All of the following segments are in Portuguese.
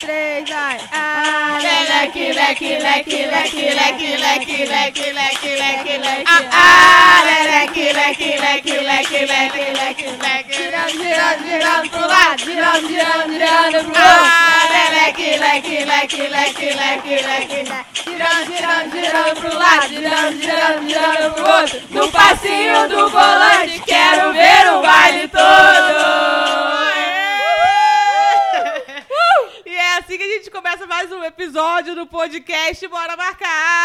3, vai. Leque, leque, leque, leque, leque, leque, leque, leque, leque, leque. Leque, leque, leque, leque, leque, leque, leque. Girando, girando pro lado, girando, girando, girando pro outro. Leque, leque, leque, leque, leque, leque. Girando, girando, girando pro lado, girando, girando, girando pro outro. No passinho do volante, quero ver o baile todo. E é assim que a gente começa mais um episódio do podcast Bora Marcar!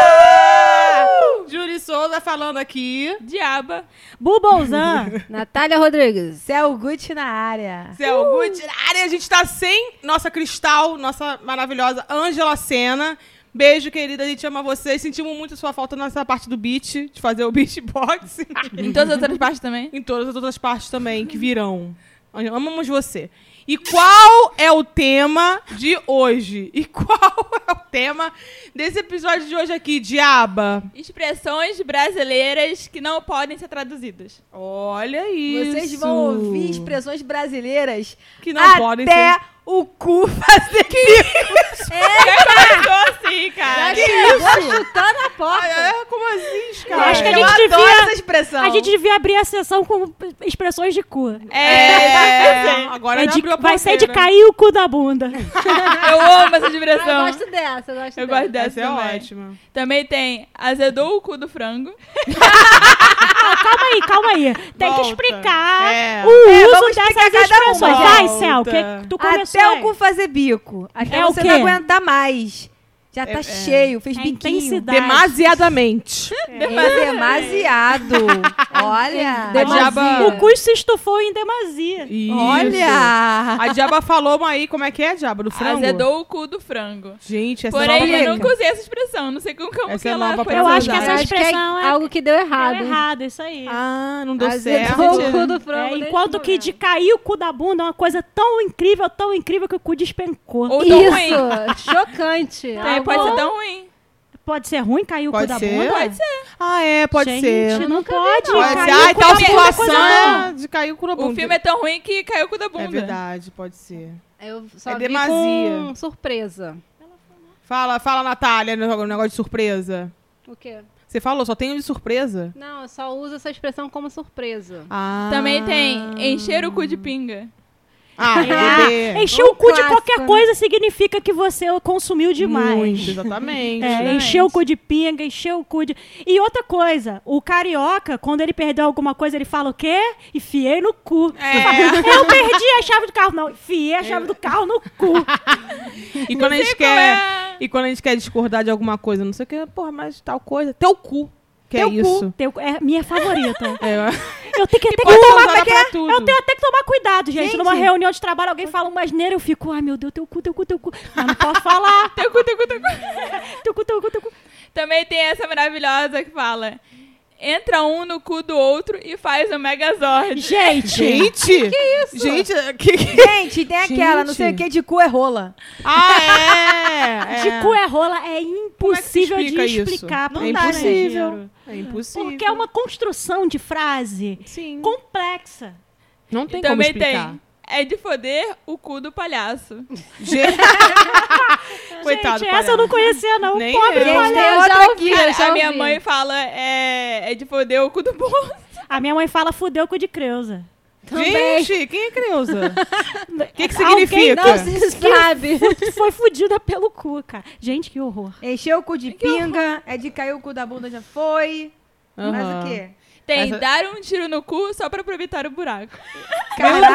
Júri Souza falando aqui. Diaba. Bubolzan. Natália Rodrigues. Céu Gucci na área. Céu Gucci na área. A gente tá sem nossa Cristal, nossa maravilhosa Ângela Sena. Beijo, querida. A gente ama vocês. Sentimos muito sua falta nessa parte do beat, de fazer o beatbox. Em todas as outras partes também? Em todas as outras partes também, que virão. Amamos você. E qual é o tema de hoje? E qual é o tema desse episódio de hoje aqui, Diaba? Expressões brasileiras que não podem ser traduzidas. Olha isso. Vocês vão ouvir expressões brasileiras que não podem ser... até o cu fazer Começou assim, cara. Que isso? Chutando a porta. Como assim, Eu cara? acho que a Eu gente adoro devia... essa expressão. A gente devia abrir a sessão com expressões de cu. Agora É não de- abriu a vai ser de porteira. cair o cu da bunda. Eu amo essa Eu expressão. gosto dessa, Eu gosto dessa Essa é também. ótima. Também tem azedou o cu do frango. Calma aí. Tem Volta. que explicar É. o uso vamos explicar dessas cada uma. expressões. Vai, Volta. Céu, que tu começou Até aí. o cu fazer bico. Até É o você quê? não aguentar mais. Já tá cheio, fez É biquinho. intensidade. Demasiadamente. Demasiado. Olha. A Diaba... O cu se estufou em demasia. Isso. Olha. A Diaba falou uma aí, como é que é, Diaba? Do frango? Azedou o cu do frango. Gente, essa Porém, é eu nova. nunca usei essa expressão. Não sei como Essa que é ela nova foi pra Eu acho que usada. essa Eu acho que é expressão é... algo que deu errado. Deu errado, isso aí. Ah, não deu Azedou certo. o cu do frango. É, nesse enquanto que momento. de cair o cu da bunda é uma coisa tão incrível que o cu despencou. Ou tão ruim. Isso, chocante. É, pode ser tão ruim. Pode ser ruim cair o Pode cu da ser? bunda? Pode ser. Ah, é, pode Gente, ser. não pode. Pode cair ser. o Ai, cu tal da bunda é coisa situação boa. de cair o cu na bunda. O filme é tão ruim que caiu o cu da bunda. É verdade, pode ser. Eu só É vi demasia. com surpresa. Fala, Natália, no negócio de surpresa. O quê? Você falou, só tem um de surpresa? Não, eu só uso essa expressão como surpresa. Ah. Também tem encher o cu de pinga. Ah, bebê. Encher o cu de clássico, qualquer né? coisa significa que você consumiu demais. Muito, exatamente. É, encher o cu de pinga, encher o cu de... E outra coisa, o carioca, quando ele perdeu alguma coisa, ele fala o quê? Enfiei no cu. Eu perdi a chave do carro. Não, enfiei a chave do carro no cu. E quando a gente qual quer... é. E quando a gente quer discordar de alguma coisa, não sei o que, porra, mas tal coisa. Teu cu. Que Teu é isso? cu. É minha favorita. É. Eu tenho que até Pode que ser tomar... usada pra tudo. Eu tenho até que tomar cuidado, gente. Gente. Numa reunião de trabalho, alguém fala uma asneira, eu fico, ai meu Deus, teu cu. Mas não posso falar. Teu cu, teu cu, teu cu. Teu cu. Também tem essa maravilhosa que fala: entra um no cu do outro e faz o Megazord. Gente. Gente! Que isso? Gente, Gente, tem aquela, não sei o Gente. que, de cu é rola. Ah, é! De cu é rola é impossível de explica isso? explicar. Não pro é dá, né, impossível. estrangeiro. É impossível. Porque é uma construção de frase Sim. complexa. Não tem E como também explicar. tem: é de foder o cu do palhaço. Gente... Coitado Gente, do essa eu não palhaço. conhecia, não. Nem Pobre eu. do Gente, palhaço. tem Eu outra já aqui, Cara, eu já a minha ouvi. mãe fala: é de foder o cu do bolso. A minha mãe fala fudeu com o de Creuza. Gente, quem é Creuza? O que Alguém significa? Não se sabe. Foi fudida pelo cu, cara. Gente, que horror. Encher o cu de pinga, é de cair o cu da bunda, já foi. Mais Aham. o quê? Tem Essa- dar um tiro no cu só pra aproveitar o buraco. Caralho.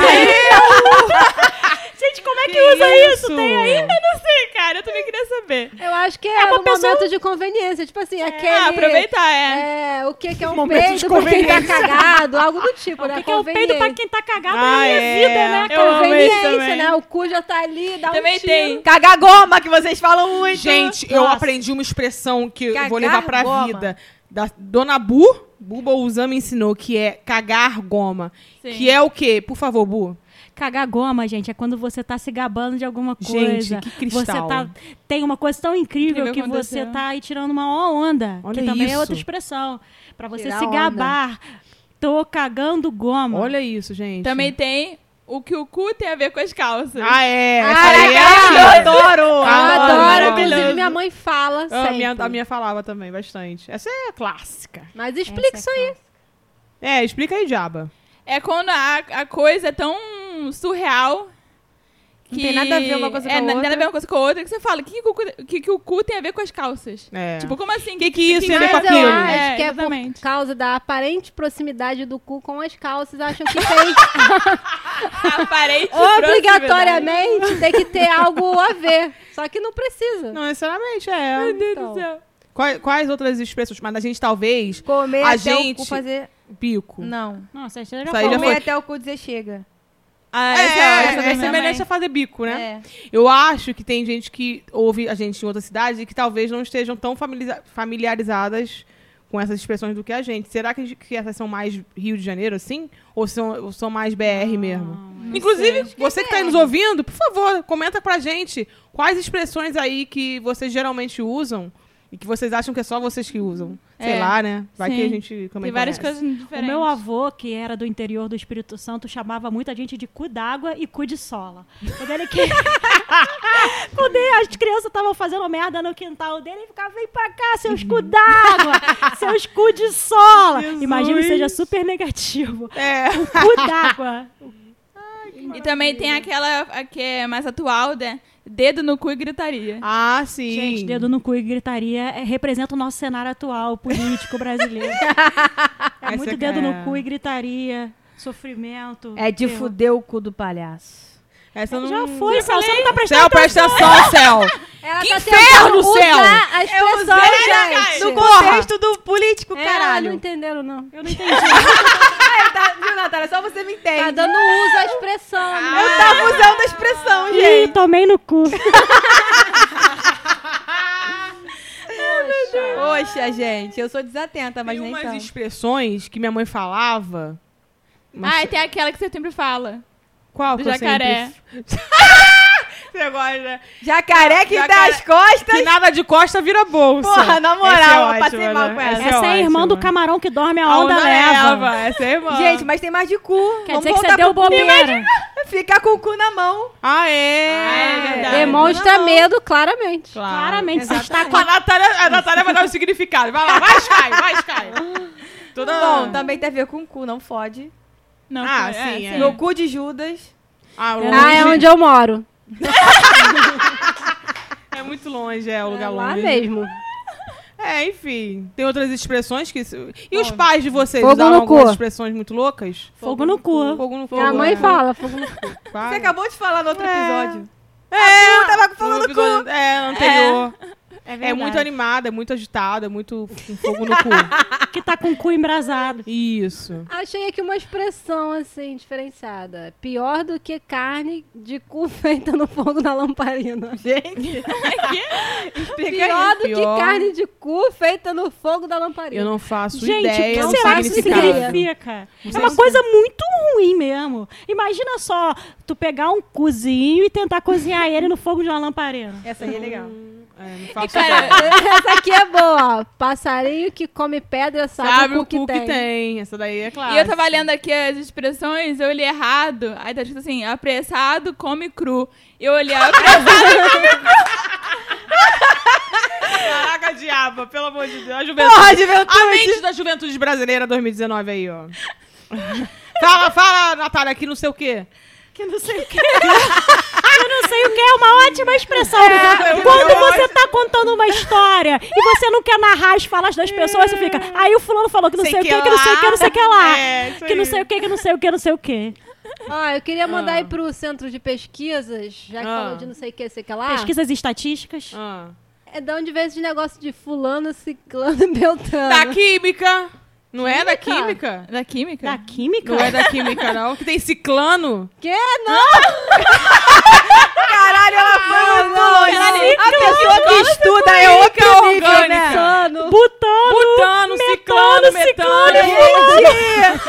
Gente, como é que usa isso? Tem aí? Eu não sei, cara. Eu também queria saber. Eu acho que é uma no pessoa- momento de conveniência. Tipo assim, aquele... Aproveitar, é. É, o que é um Momento de peido pra quem tá conveniência. cagado, algo do tipo, O né? que é o peido pra quem tá cagado Ah, na minha é. vida, né? Eu amo isso Conveniência, também. né? O cu já tá ali, dá Também um tiro. tem. Cagar goma, que vocês falam muito. Gente, eu Nossa. aprendi uma expressão que eu Cagar vou levar pra goma. vida. Da Dona Buba Uzan me ensinou, que é cagar goma. Sim. Que é o quê? Por favor, Bu. Cagar goma, gente, é quando você tá se gabando de alguma Gente, coisa. que cristal. Você tem uma coisa tão incrível Incrível que você aconteceu. tá aí tirando uma onda. Olha que também é isso. outra expressão. Pra você Tirar se onda. gabar. Tô cagando goma. Olha isso, gente. Também tem o que o cu tem a ver com as calças. Ah, é. Essa Caraca, aí é eu adoro! Eu Ah, adoro, maravilhoso. inclusive minha mãe fala Ah, sempre. a minha falava também, bastante. Essa é clássica. Mas explica isso aí. Explica aí, Diaba. É quando a coisa é tão surreal que... Não tem nada a ver uma coisa com a Nada a outra. ver uma coisa com a outra, que você fala, o que o cu tem a ver com as calças? É. Tipo, como assim? Que isso tem a ver Mas com eu aquilo? acho que é exatamente. por causa da aparente proximidade do cu com as calças. Acham que tem Aparente obrigatoriamente tem que ter algo a ver. Só que não precisa. Não necessariamente, é. Meu Deus Então. do céu. Quais outras expressões? Mas a gente talvez... Comer A até gente- o cu fazer... Bico. Não. Nossa, você já Isso aí já falou. Comer foi. até o cu dizer chega. É semelhante a fazer bico, né? É. Eu acho que tem gente que ouve a gente em outras cidades e que talvez não estejam tão familiarizadas com essas expressões do que a gente. Será que essas são mais Rio de Janeiro, assim? Ou são mais BR mesmo? Inclusive, você que está nos ouvindo, por favor, comenta pra gente quais expressões aí que vocês geralmente usam e que vocês acham que é só vocês que usam. Sei É, lá, né? Vai sim. que a gente também Tem várias conhece. coisas O diferentes. meu avô, que era do interior do Espírito Santo, chamava muita gente de cu d'água e cu de sola. Quando ele que... Quando as crianças estavam fazendo merda no quintal dele, ele ficava, vem pra cá, seus cu d'água, seus cu de sola. Jesus. Imagina que seja super negativo. É. O cu d'água. E também tem aquela que é mais atual, né? Dedo no cu e gritaria. Ah, sim. Gente, dedo no cu e gritaria representa o nosso cenário atual, político brasileiro. É Essa muito dedo no cu e gritaria, sofrimento. É de terror. fuder o cu do palhaço. Essa não... Já foi, Céu, você não tá prestando Céu, presta atenção, Céu. Ela Que tá inferno, tentando céu! usar a expressão, gente. No Porra! contexto do político, É, caralho. não entenderam, não. Eu não entendi. Viu, Natália? Só você me entende. Tá dando uso à expressão. né? Eu tava usando a expressão, Ih, gente. tomei no cu. Poxa, gente, eu sou desatenta, mas Tem nem umas tanto. expressões que minha mãe falava. mas- Ah, e tem aquela que você sempre fala. Qual Do que eu jacaré. sempre... Você gosta, né? Jacaré que Jacaré. dá as costas. Que nada de costa vira bolsa. Porra, na moral, Essa é eu ótima, passei mal né? com essa. Essa é a irmã ótima. do camarão que dorme, a A onda leva. Essa é a irmã. Gente, mas tem mais de cu. Quer Vamos dizer que você voltar deu pro cu. bobeira. Fica com o cu na mão. Ah, é? é verdade. Demonstra medo, claramente. Claro. Claramente, você está com A Natália vai dar um significado. Vai lá, vai, Sky. Toda... Bom, também tem a ver com o cu, não fode. Não, Ah, sim, é. No cu de Judas. Ah, Ah, é onde eu moro. É muito longe, o lugar Lá longe. mesmo. Enfim. Tem outras expressões que... E os pais de vocês Fogo usavam no algumas cu. expressões muito loucas? fogo no cu. Fogo no fogo. Minha mãe fala. Fogo no cu. Vai. Você acabou de falar no outro episódio. Tava com fogo no cu. Anterior. É verdade. muito animada, é muito agitada, é muito com fogo no cu. Que tá com o cu embrasado. Isso. Achei aqui uma expressão, assim, diferenciada. Pior do que carne de cu feita no fogo da lamparina. Gente, explica Pior aí. do que carne de cu feita no fogo da lamparina. Eu não faço Gente, ideia o do que será que isso significado. significa? É uma coisa muito ruim mesmo. Imagina só, tu pegar um cozinho e tentar cozinhar ele no fogo de uma lamparina. Essa aí é legal. Não faço Cara, ideia. Essa aqui é boa, ó. Passarinho que come pedra sabe, o cu que tem. Essa daí é clara. E eu tava lendo aqui as expressões, eu li errado. Aí tá escrito assim, apressado come cru. Eu olhei apressado. Caraca, diaba, pelo amor de Deus. A juventude. Porra, A juventude! mente da juventude brasileira 2019 aí, ó. Fala, Natália, que não sei o quê. Que não sei o que. Eu não sei o que é uma ótima expressão. Quando você tá contando uma história e você não quer narrar as falas das pessoas, você fica. Aí o fulano falou que não sei o que, que não sei o que, não sei o que lá. Isso Que não aí. sei o que, que não sei o que, não sei o que. Ó, eu queria mandar aí pro centro de pesquisas, já que Ah. falou de não sei o que, sei que lá. Pesquisas estatísticas. Ah. É de onde vem esse negócio de fulano, ciclano e beltrano. Da química. Não é da Química? química? Da química? Da química? Não é da química, não. Que tem ciclano. Que? Não! Caralho, ela foi muito longe. Caralho, A pessoa que estuda é outro nível, orgânica. né? Sano. Butano, Butano, ciclano, metano. Gente,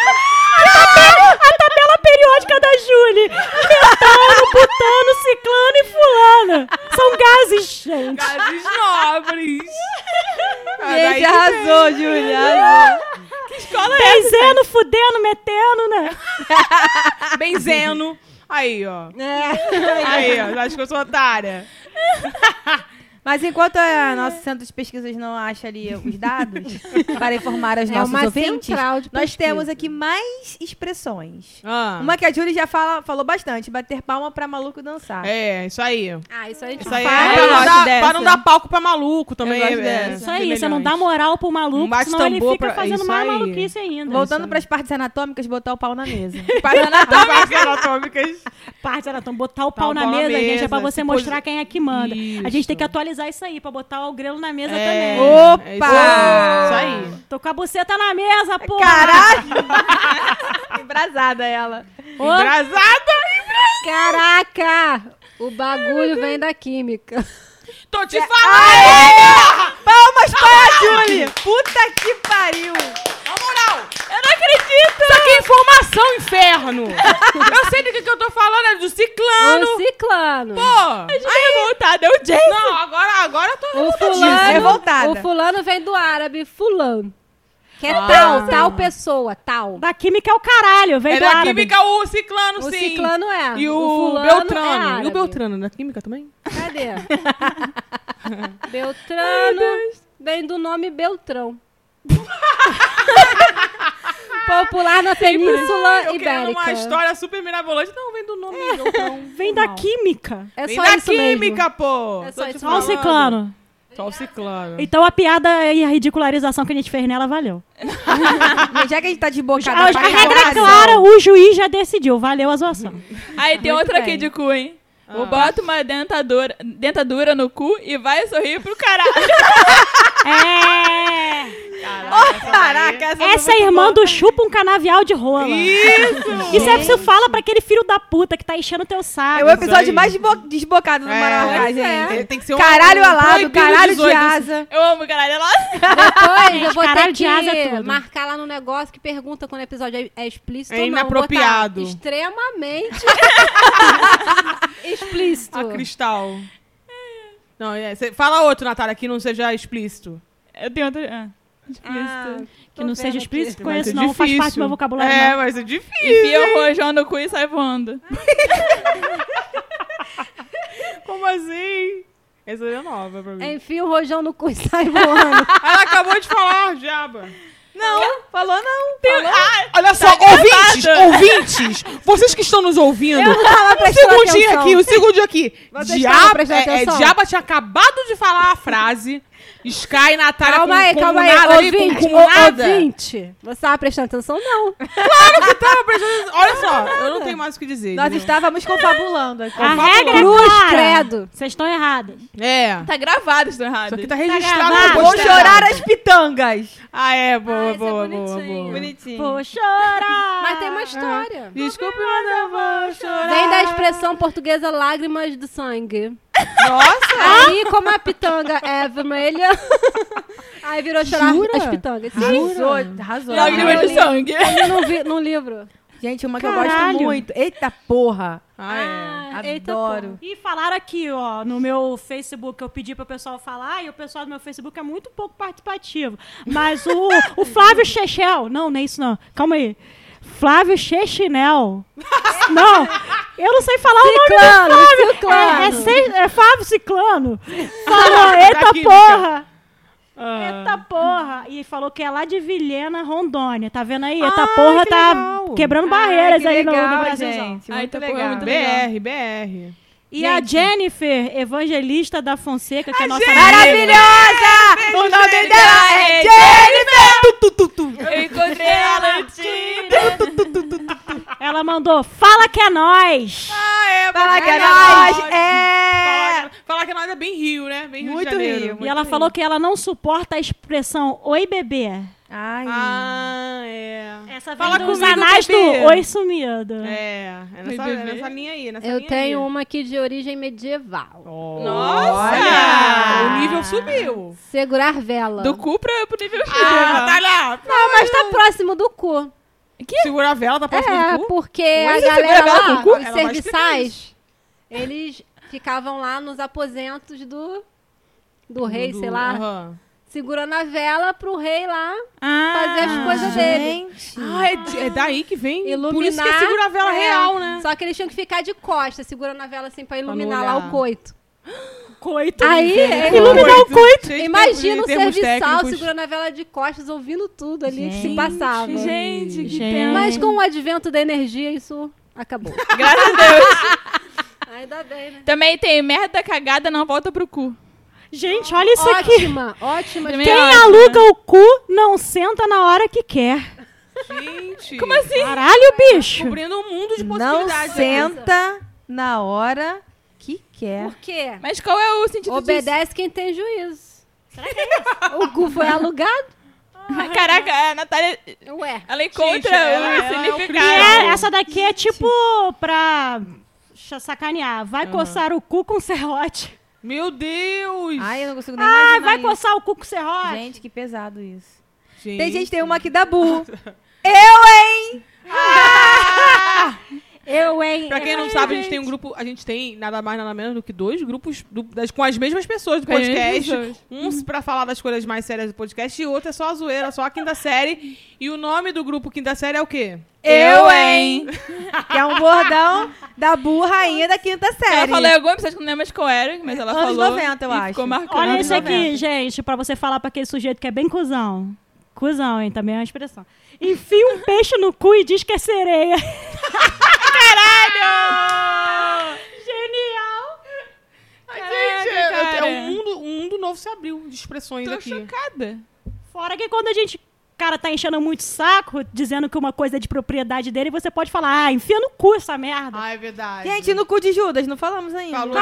A tabela periódica da Júlia. Metano, butano, ciclano e fulano. São gases, gente. Gases nobres. gente, arrasou, Júlia. Arrasou. escola é Benzendo, fudendo, metendo, né? Benzeno. Aí, ó. É. Aí, ó. Acho que eu sou otária. Mas enquanto a nosso centro de pesquisas não acha ali os dados para informar os É nossos uma ouvintes, central de nós pesquisa. temos aqui mais expressões. Ah. Uma que a Júlia já falou bastante, bater palma pra maluco dançar. É, isso aí. Ah, isso a gente Isso aí faz. é eu gosto pra não dessa. dar palco pra maluco também. Eu gosto é, dessa. Isso aí, você não dá moral pro Um maluco, bate senão ele tambor fica pra- fazendo isso mais aí. maluquice ainda. Voltando pras partes anatômicas, botar o pau na mesa. Partes anatômicas. Parte, então botar o Tá pau o na pau na mesa, gente, é pra mesa, você se mostrar quem é que manda. A Isso. gente tem que atualizar isso aí, pra botar o grelo na mesa É. também. Opa! É isso aí. Tô com a buceta na mesa, pô! Caralho! Embrasada ela. Embrasada. Caraca! O bagulho vem da química. Tô te falando. Palmas para a Júlia! Puta que pariu! Na moral. Eu não acredito. Isso aqui é informação, inferno. Eu sei do que eu tô falando. É do ciclano. O ciclano. Pô. revoltada, é o Jason. Não, agora eu tô O revoltadíssima. revoltada. O fulano vem do árabe, fulano. Que é Ah. tal pessoa, tal. Da química é o caralho, vem É do da árabe. química o ciclano, O sim. ciclano é. E o fulano Beltrano. é E o árabe. Beltrano, da química também? Cadê? Beltrano vem do nome Beltrão. Popular na Península Eu querendo Ibérica. uma história super mirabolante. Não, vem do nome Beltrão. Vem da química. É Vem só da isso química, mesmo. pô. É só Tô te isso Só o falando. ciclano. Só o ciclano. Então a piada e a ridicularização que a gente fez nela valeu. Mas já que a gente tá desbocada A pra regra é caralho, clara, o juiz já decidiu. Valeu a zoação. Aí tem Muito outra bem. aqui de cu, hein? Bota uma dentadura no cu e vai sorrir pro caralho. É. Caraca, essa Essa foi é muito irmã boa. do chupa um canavial de rola. Isso é que você fala pra aquele filho da puta que tá enchendo teu saco. É o episódio aí. mais desbocado do Maravilha, pois é. gente. Tem que ser um Caralho alado, proibido caralho de 18. asa. Eu amo caralho lá. Depois eu vou caralho ter de asa é que tudo. marcar lá no negócio que pergunta quando o episódio é explícito É ou não. inapropriado. Botar extremamente explícito. A cristal. Não, fala outro, Natália, que não seja explícito. Eu tenho outra. Explícito. Que não seja explícito, Vai conheço ser não, faz difícil. parte do meu vocabulário. É, não. vai ser difícil. Enfia o rojão no cu e sai voando. Como assim? Essa é nova pra mim. Enfia o rojão no cu e sai voando. Ela acabou de falar, Jaba. Não, falou não. Olha só, ouvintes, vocês que estão nos ouvindo, um prestando segundinho atenção. aqui, um segundinho aqui. Vocês estavam prestando atenção? Diaba tinha acabado de falar a frase, Sky e Natália Calma aí, com calma nada aí. ali, Ouvinte, com nada. ouvinte. Você tava prestando atenção? Não. Claro que tava prestando. Olha só, eu não tenho mais o que dizer. Nós entendeu? estávamos confabulando aqui. A regra é Cruz, clara. credo. Vocês estão errados. É. Tá gravado, estou errado. Isso aqui tá registrado. gravado. no Vou posterado. chorar as pitangas. Ah, é, boa, Ah, esse é boa, boa, bonitinho. boa. Bonitinho. Vou chorar. Mas tem uma história. Desculpe, mas eu vou chorar. Vem da expressão portuguesa lágrimas de sangue. Nossa! Aí, como a pitanga é vermelha, aí virou chorar Jura? as pitangas. Arrasou. Lágrimas de sangue. No livro. Gente, uma que eu gosto Caralho. muito. Eita porra. Ah, é. Eita, Adoro. E falaram aqui, ó, no meu Facebook, eu pedi pro pessoal falar, e o pessoal do meu Facebook é muito pouco participativo. Mas o Flávio Chechel, não é isso não, calma aí. Flávio Chechinel. Não, eu não sei falar o nome do Flávio. É Flávio Ciclano. Falou, eita química. porra. Eita porra. E falou que é lá de Vilhena, Rondônia. Tá vendo aí? Eita porra que tá legal. quebrando barreiras que aí legal, no Brasil. gente. Ai, Muito tá legal. muito legal. BR. E a Jennifer Evangelista da Fonseca, que é nossa Maravilhosa! O nome dela é Jennifer! Eu encontrei ela no Tinder. Ela mandou, fala que é nós. Ah, é. Fala que é nós. nós! É! Falar que nós é bem Rio, né? Bem Rio Muito de Janeiro. Rio. E ela falou que ela não suporta a expressão oi bebê. Ai. Ah, é. Essa vem Fala dos comigo, anais bebê. do oi sumido. É nessa linha aí. Nessa Eu linha tenho aí. uma aqui de origem medieval. Nossa! O nível subiu. Segurar vela. Do cu pro nível Ah, tá lá. Não, mas tá próximo do cu. Segura a vela, tá próximo É, do cu? porque Mas a você galera segura a vela lá, com o cu? os Ela vai explicar serviçais, eles ficavam lá nos aposentos do rei, sei lá. Aham. segurando a vela pro rei lá Ah, fazer as coisas dele. Gente. Ah, é daí que vem? Iluminar. Por isso que é segura a vela real, né? Só que eles tinham que ficar de costas, segurando a vela assim pra iluminar não lá olhar. o coito. Coito. Aí, Iluminar o coito. Cheio de imagina o termos serviçal técnicos. segurando a vela de costas, ouvindo tudo ali que se Gente, passava. gente, que Gente. tema. Mas com o advento da energia, isso acabou. Graças a Deus. Ainda bem, né? Também tem merda cagada não volta pro cu. Gente, olha isso aqui. Ótima. Também Quem ótimo, aluga o cu não senta na hora que quer. Gente. Como assim? Caralho, bicho. Cobrindo um mundo de Não possibilidades. senta na hora que quer. Por quê? Mas qual é o sentido Obedece quem tem juízo. Será que é isso? O cu foi alugado? disso? Caraca, a Natália, Ué. ela encontra Gente, ela é o significado. Essa daqui é tipo pra sacanear. Vai coçar o cu com serrote. Meu Deus! Ai, eu não consigo nem Ah, imaginar vai isso. coçar o cu com serrote. Gente, que pesado isso. Gente. Tem gente, tem uma aqui da Bu. Eu, hein? Eu, hein? Pra quem não sabe, a gente tem um grupo, a gente tem nada mais, nada menos do que 2 grupos com as mesmas pessoas do Com as mesmas podcast. pessoas. Um pra falar das coisas mais sérias do podcast e outro é só a zoeira, só a quinta série. E o nome do grupo quinta série é o quê? Eu, hein? Que é um bordão da Bu, rainha da quinta série. Ela falou em algum episódio que não lembro mais qual era, mas ela Anos falou. 90, eu e acho. Ficou marcado. Olha Anos isso aqui, 90. gente, pra você falar pra aquele sujeito que é bem cuzão. Cuzão, hein? Também é uma expressão. Enfia um peixe no cu e diz que é sereia. Caralho! Genial! Caraca, cara. Um mundo novo se abriu de expressões Tô aqui. chocada. Fora que quando a gente, cara, tá enchendo muito saco, dizendo que uma coisa é de propriedade dele, você pode falar, ah, enfia no cu essa merda. Ah, é verdade. Gente, no cu de Judas, não falamos ainda. Falou.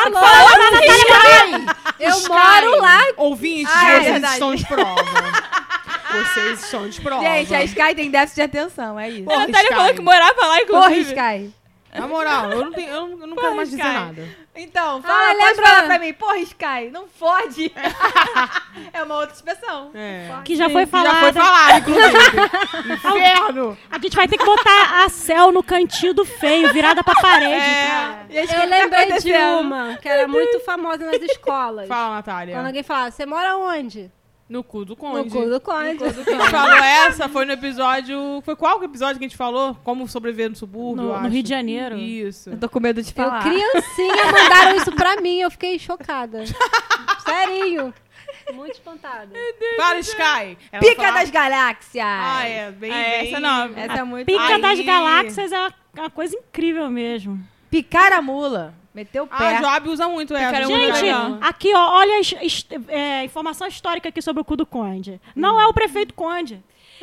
Eu moro lá. Ouvintes, Ah, é vocês verdade. estão de prova. Vocês estão de prova. Gente, a Sky tem déficit de atenção, é isso. A Natália falou que morava lá, Porra, inclusive. Sky. Na moral, eu não quero mais dizer Sky. nada. Então, Ah, pode lembra- falar pra mim. Porra, Sky, não fode. É uma outra expressão. É. Que já foi Já foi falado. falado, inclusive. Inferno! A gente vai ter que botar a Cel no cantinho do feio, virada pra parede. Gente, o que Eu tá lembrei de acontecendo? uma que era muito famosa nas escolas. Fala, Natália. Quando alguém falava, você mora onde? No cu do No conde. cu do conde. A gente falou essa, foi no episódio... Foi qual episódio que a gente falou? Como sobreviver no subúrbio, eu No acho. Rio de Janeiro. Isso. Eu tô com medo de Eu, falar. criancinha, mandaram isso pra mim. Eu fiquei chocada. Serinho. Muito espantada. Fala, Sky. Ela Pica fala- das galáxias. Ah, é. Bem, bem... Essa é nova. Essa é muito... Pica Aí- das galáxias é uma coisa incrível mesmo. Picar a mula. Meteu o Ah, pé. a Job usa muito essa. Cara, muito Gente, legal. aqui, ó, olha a informação histórica aqui sobre o cu do conde. Não é o prefeito conde.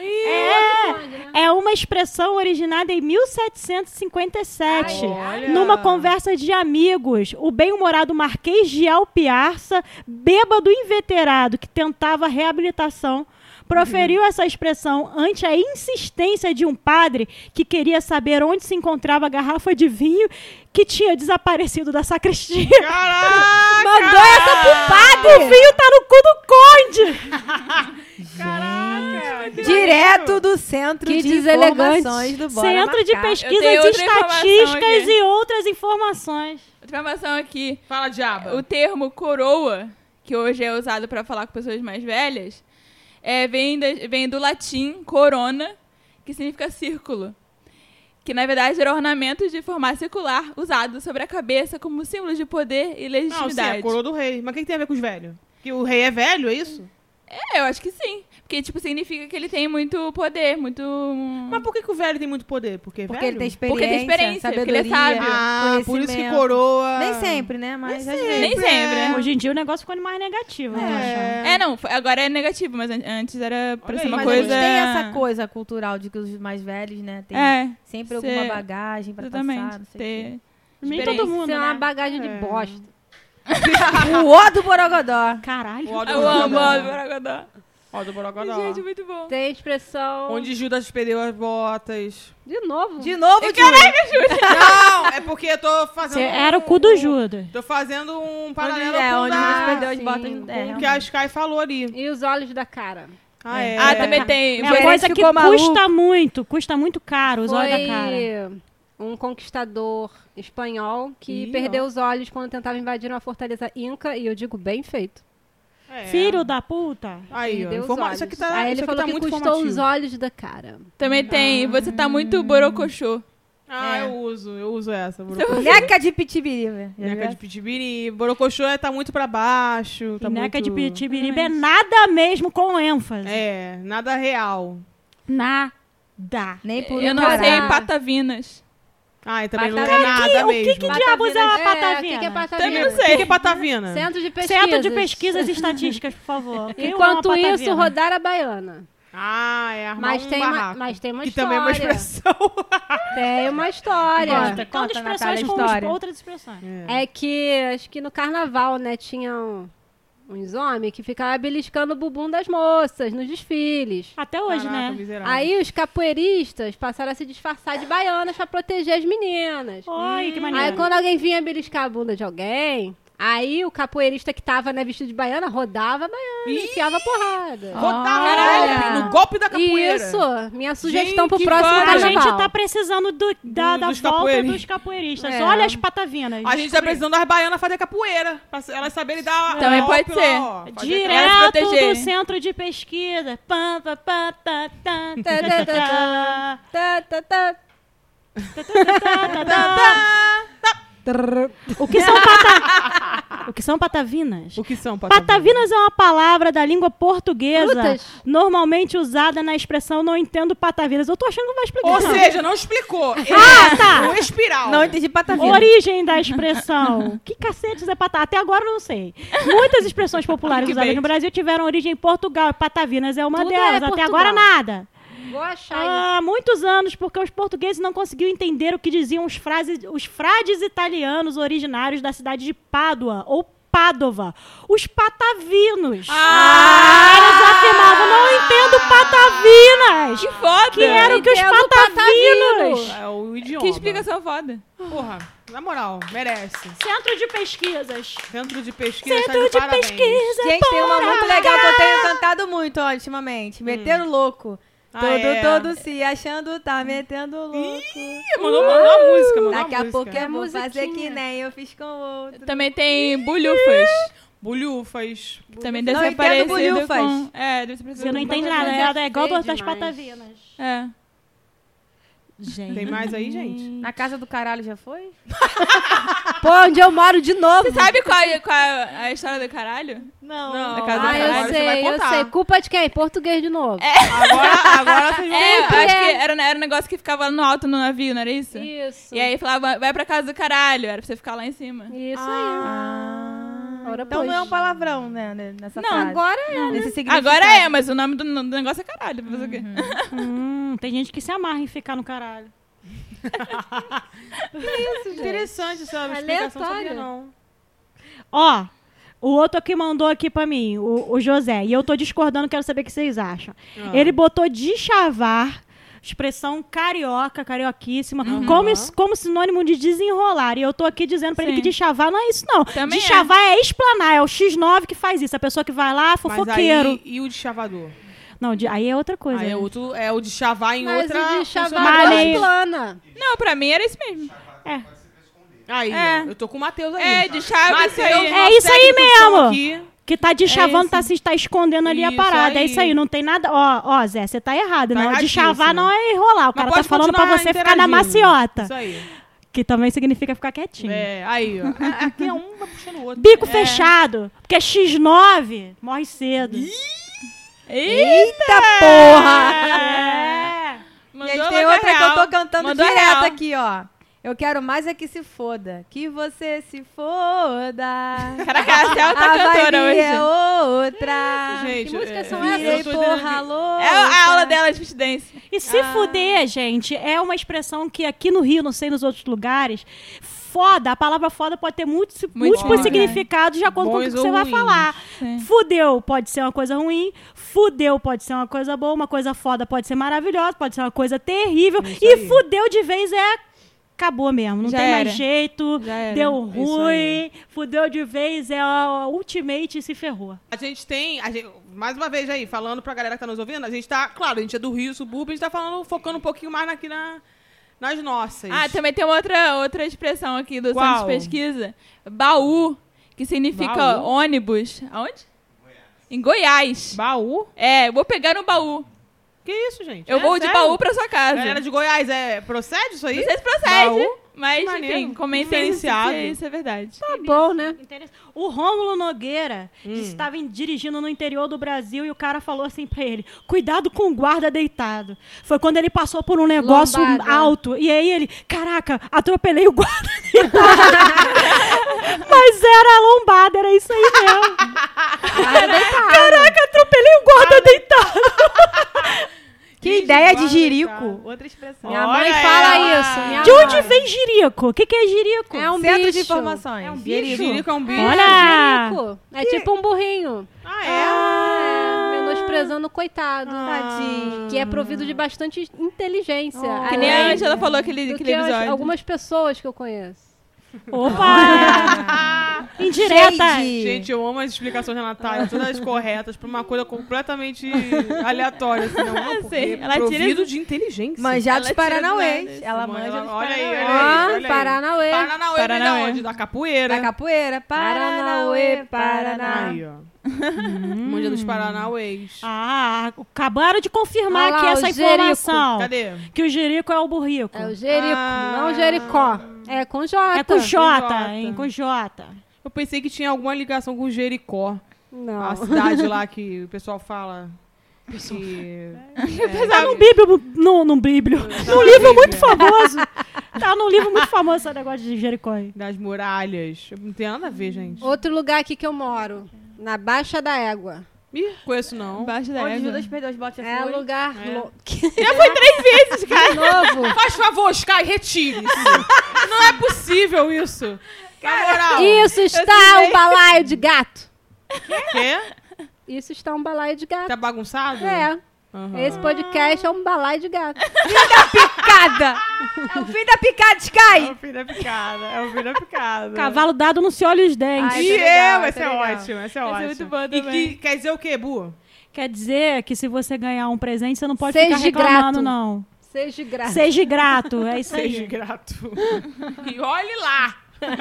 É uma expressão originada em 1757, Olha. numa conversa de amigos. O bem-humorado Marquês de Alpiarça, bêbado inveterado que tentava reabilitação, proferiu essa expressão ante a insistência de um padre que queria saber onde se encontrava a garrafa de vinho que tinha desaparecido da sacristia. Caraca! Mandou essa pro padre! O vinho tá no cu do conde! Caraca! Direto do Centro Que de deselegante. Informações do Bora Centro de Marcar. Eu tenho Pesquisas outra informação Estatísticas aqui. e outras informações. Outra informação aqui. Fala, diaba. O termo coroa, que hoje é usado para falar com pessoas mais velhas, vem do latim corona, que significa círculo. Que, na verdade, era ornamento de forma circular usado sobre a cabeça como símbolo de poder e Não, sim, legitimidade. é a coroa do rei. Mas o que tem a ver com os velhos? Que o rei é velho, é isso? É, eu acho que sim. Porque, tipo, significa que ele tem muito poder, muito... Mas por que o velho tem muito poder? Porque é Porque velho? ele tem experiência, Porque tem experiência, porque ele é sabedoria, sábio. Ah, por isso que conhecimento. coroa... Nem sempre, né? Mas às vezes. Nem sempre, né? Hoje em dia o negócio ficou mais negativo, eu acho. É, não, agora é negativo, mas antes era pra Olha ser aí, uma Mas coisa... a gente tem essa coisa cultural de que os mais velhos, né? Tem É, sempre ser- alguma bagagem pra exatamente. passar, não sei o quê. Nem Experiência. todo mundo, Isso é uma né? bagagem de bosta. O ó do Borogodó. Caralho. O ó do Eu amo Borogodó. o Borogodó. Ó do Borogodó. Gente, muito bom. Tem expressão... Onde Judas perdeu as botas. De novo. De novo, Não, é porque eu tô fazendo... Era o cu do Judas. Tô fazendo um Onde, paralelo é, com onde da- Judas perdeu as sim, botas. com o que a Sky falou ali. E os olhos da cara. Ah, é. Ah, também tem... É Gerente uma coisa que ficou maluco. custa muito caro os olhos da cara. Foi um conquistador espanhol que Ih, perdeu os olhos quando tentava invadir uma fortaleza inca. E eu digo bem feito. Filho da puta. Aí, ó. Perdeu os Isso aqui olhos. tá, Aí ele isso aqui falou tá que muito custou informativo. os olhos da cara. Também tem, você tá muito borocochô. Eu uso essa. Borocochô. Neca de pitibiriba. Neca de pitibiri. Borocochô tá muito pra baixo. Tá Neca de muito... pitibiriba é nada mesmo com ênfase. Nada real. Nada. Nem por Eu um não sei caralho. patavinas. E também não é Patavina. nada O mesmo. que diabos é uma O que patavina? que é patavina? Também não O sei. que é patavina? Centro de pesquisas. Centro de pesquisas e estatísticas, por favor. Quem Enquanto ama isso, patavina? rodar a baiana. É armar Mas, tem barraco. mas tem uma Que história. também é uma expressão. Tem uma história. Conta, Então, conta, expressões Natália, com história. outras expressões. É que, acho que no carnaval, né, tinham uns homens que ficavam beliscando o bumbum das moças nos desfiles. Até hoje, Caraca, né? miserável. Aí os capoeiristas passaram a se disfarçar de baianas pra proteger as meninas. Oi, que maneiro. Aí quando alguém vinha beliscar a bunda de alguém, aí o capoeirista que tava, né, vestido de baiana, rodava a baiana, enfiava a porrada. Rodava Caralho. no golpe da capoeira. Isso, minha sugestão Gente, pro que próximo foda. A carnaval. gente tá precisando da Dos volta capoeiristas. dos capoeiristas. É. Olha as patavinas. A gente tá precisando das baianas fazer capoeira. Pra elas saberem dar Também golpe, pode ser. ó, fazer Elas Direto protegerem. do centro de pesquisa. Pam, pam, pam, tá, tá, Tá, tá, tá, tá, tá, tá. tá, tá. O que são patavinas? O que são patavinas? Patavinas é uma palavra da língua portuguesa Frutas. normalmente usada na expressão não entendo patavinas. Eu tô achando que vai explicar. Ou seja, não explicou. tá. Um espiral. Não entendi patavina. Origem da expressão. Que cacetes é patavina? Até agora eu não sei. Muitas expressões populares Clickbait. usadas no Brasil tiveram origem em Portugal. E patavinas é uma Tudo delas. é Até Portugal. agora nada. Vou achar isso. Há muitos anos, porque os portugueses não conseguiam entender o que diziam os frades italianos originários da cidade de Pádua, ou Pádova, os patavinos. Eles afirmavam, não entendo patavinas. Que foda! Que eram que os Entendo patavinos. É o idioma. Que explicação foda. Porra, na moral, merece. Centro de pesquisas. Centro de pesquisa tá Centro de de parabéns. pesquisa. Gente, tem uma muito Porra. legal que eu tenho cantado muito, ó, ultimamente. Meter o louco. Todo se achando, tá metendo louco. Mandou uma música, mandou Daqui uma a música. pouco eu vou fazer musiquinha. que nem eu fiz com o outro. Também tem bulhufas. Bulhufas. Também deve Não ser entendo parecido bulhufas. com... deve ser parecido Você não com entende patavinas. nada, é igual feio das demais. patavinas. É. Gente. Tem mais aí, gente? Na casa do caralho já foi? Pô, onde eu moro de novo. Você sabe qual é a história do caralho? Não. Não. Da casa do Ah, eu caralho? você vai sei, eu contar. sei. Culpa de quem? Português de novo. Agora vocês vão... É, eu Sempre acho é. que era um negócio que ficava lá no alto no navio, não era isso? Isso. E aí falava, vai pra casa do caralho. Era pra você ficar lá em cima. Isso aí. Ora, Então pois. não é um palavrão, né, nessa Não, frase. Agora é. Nesse significado. Agora é, mas o nome do negócio é caralho. Pra fazer o quê? Tem gente que se amarra em ficar no caralho. Interessante essa explicação, sabia Aleatório. não. Ó, o outro aqui mandou aqui pra mim, o José. E eu tô discordando, quero saber o que vocês acham. Ele botou de chavar, expressão carioca, carioquíssima, como sinônimo de desenrolar. E eu tô aqui dizendo pra ele Sim. que de chavar não é isso, não. Também de é. chavar é explanar, é o X9 que faz isso. A pessoa que vai lá, Mas fofoqueiro. aí, e o de chavador? Não, aí é outra coisa. Aí é, outro, é o de chavar em Mas outra... o de chavar Mas é aí- plana. Não, pra mim era isso mesmo. Aí, É. ó, eu tô com o Matheus aí. É, de chave isso aí. É isso aí técnico de som mesmo. aqui. Que tá de chavando, esse. tá escondendo ali a Isso parada. É aí. isso aí, não tem nada. Ó, Zé, você tá errado. Tá não, de erradíssimo. chavar não é enrolar. O cara tá pode falando pra continuar você ficar na interagindo. maciota. Isso aí. Que também significa ficar quietinho. É, aí, ó. Aqui é um vai puxando o outro. Bico fechado. Porque X9 morre cedo. Eita porra! É. Mandou Gente, tem logo a outra que real. eu tô cantando Mandou a direto real. aqui, ó. Eu quero mais é que se foda. Que você se foda. Caraca, a Cel tá A cantora vibe hoje. é outra. Gente, Que músicas são eu Virei tô dizendo porra que- louca. É a aula dela de fit dance. E se fuder, gente, é uma expressão que aqui no Rio, não sei nos outros lugares, foda, a palavra foda pode ter múltiplos significados. significados de acordo com o que Bons você ou vai ruins. falar. Sim. Fudeu pode ser uma coisa ruim, fudeu pode ser uma coisa boa, uma coisa foda pode ser maravilhosa, pode ser uma coisa terrível. Isso E aí. fudeu de vez acabou mesmo, não Já tem era. mais jeito, Já era. deu Isso ruim, fudeu de vez, é a ultimate e se ferrou. A gente tem, mais uma vez aí, falando pra galera que tá nos ouvindo, a gente tá, claro, a gente é do Rio, subúrbio, a gente tá falando, focando um pouquinho mais aqui nas nossas. Ah, também tem uma outra expressão aqui do Qual? Centro de Pesquisa. Baú, que significa Baú? ônibus. Aonde? em Goiás. Baú? É, eu vou pegar no baú. Que isso, gente? Eu vou de sério? baú pra sua casa. Galera de Goiás, procede isso aí? Não sei se procede, Baú? mas Maneiro. enfim, comentem Diferenciado. se isso é verdade. Tá bom, né? O Rômulo Nogueira estava dirigindo no interior do Brasil e o cara falou assim pra ele: cuidado com o guarda deitado. Foi quando ele passou por um negócio Lombada. alto. E aí ele, caraca, atropelei o guarda deitado. Mas era a lombada, era isso aí mesmo. Caraca, atropelei o guarda deitado. Que ideia de guarda jirico. deitado. Outra expressão. Minha Olha mãe fala ela. isso. Minha De onde mãe. vem jirico? O que é jirico? É um Centro bicho. de informações. É um Jirico. Jirico é um bicho. Olha! Jirico. É tipo um burrinho. Ah, É, menosprezando o coitado. Tadinho. Que é provido de bastante inteligência. Que nem a além Angela falou aquele do que episódio. algumas pessoas que eu conheço. Opa! Indireta! Shade. Gente, eu amo as explicações da Natália, todas corretas, pra uma coisa completamente aleatória. Assim, não, porque Sim, ela provido tira- de inteligência. Manjados Ela tira do paranauês. nada. Ela Mãe, manja dos olha aí, paranauês. Ah, olha aí. Paranauê. Paranauê vem da Paranauê. onde? Da capoeira. Da capoeira. Paranauê, Paraná. Aí, ó. Manja dos paranauês. Ah, acabaram de confirmar Olha lá, aqui essa o jerico. informação. Cadê? Que o jerico é o burrico. É o Jerico, Ah. não o Jericó. É com J. É com J, Jota. hein? Com J. Eu pensei que tinha alguma ligação com Jericó. Não. A cidade lá que o pessoal fala. Que... Tá num bíblio, num bíblio. Num livro muito famoso. Tá num livro muito famoso esse negócio de Jericó aí. Das muralhas. Não tem nada a ver, gente. Outro lugar aqui que eu moro, na Baixa da Égua. Ih, conheço não. Embaixo da Onde égua. Judas perdeu os botes. É lugar... É. Já foi 3 vezes, cara. De novo. Faz favor, Sky, retire isso. Não é possível isso. Na moral. Isso está um balaio de gato. Quê? Isso está um balaio de gato. Tá bagunçado? É. Aham. Esse podcast é um balaio de gato. Picada! É o fim da picada, É Sky! o fim da picada. É o fim da picada. Cavalo dado não se olha os dentes. Ai, E Esse é legal, esse é legal. ótimo, esse é ótimo. muito bom E também. que quer dizer o quê, Bu? Quer dizer que se você ganhar um presente, você não pode Seja ficar reclamando, grato. não. Seja grato. Seja grato, é isso Seja aí. grato. E olhe lá.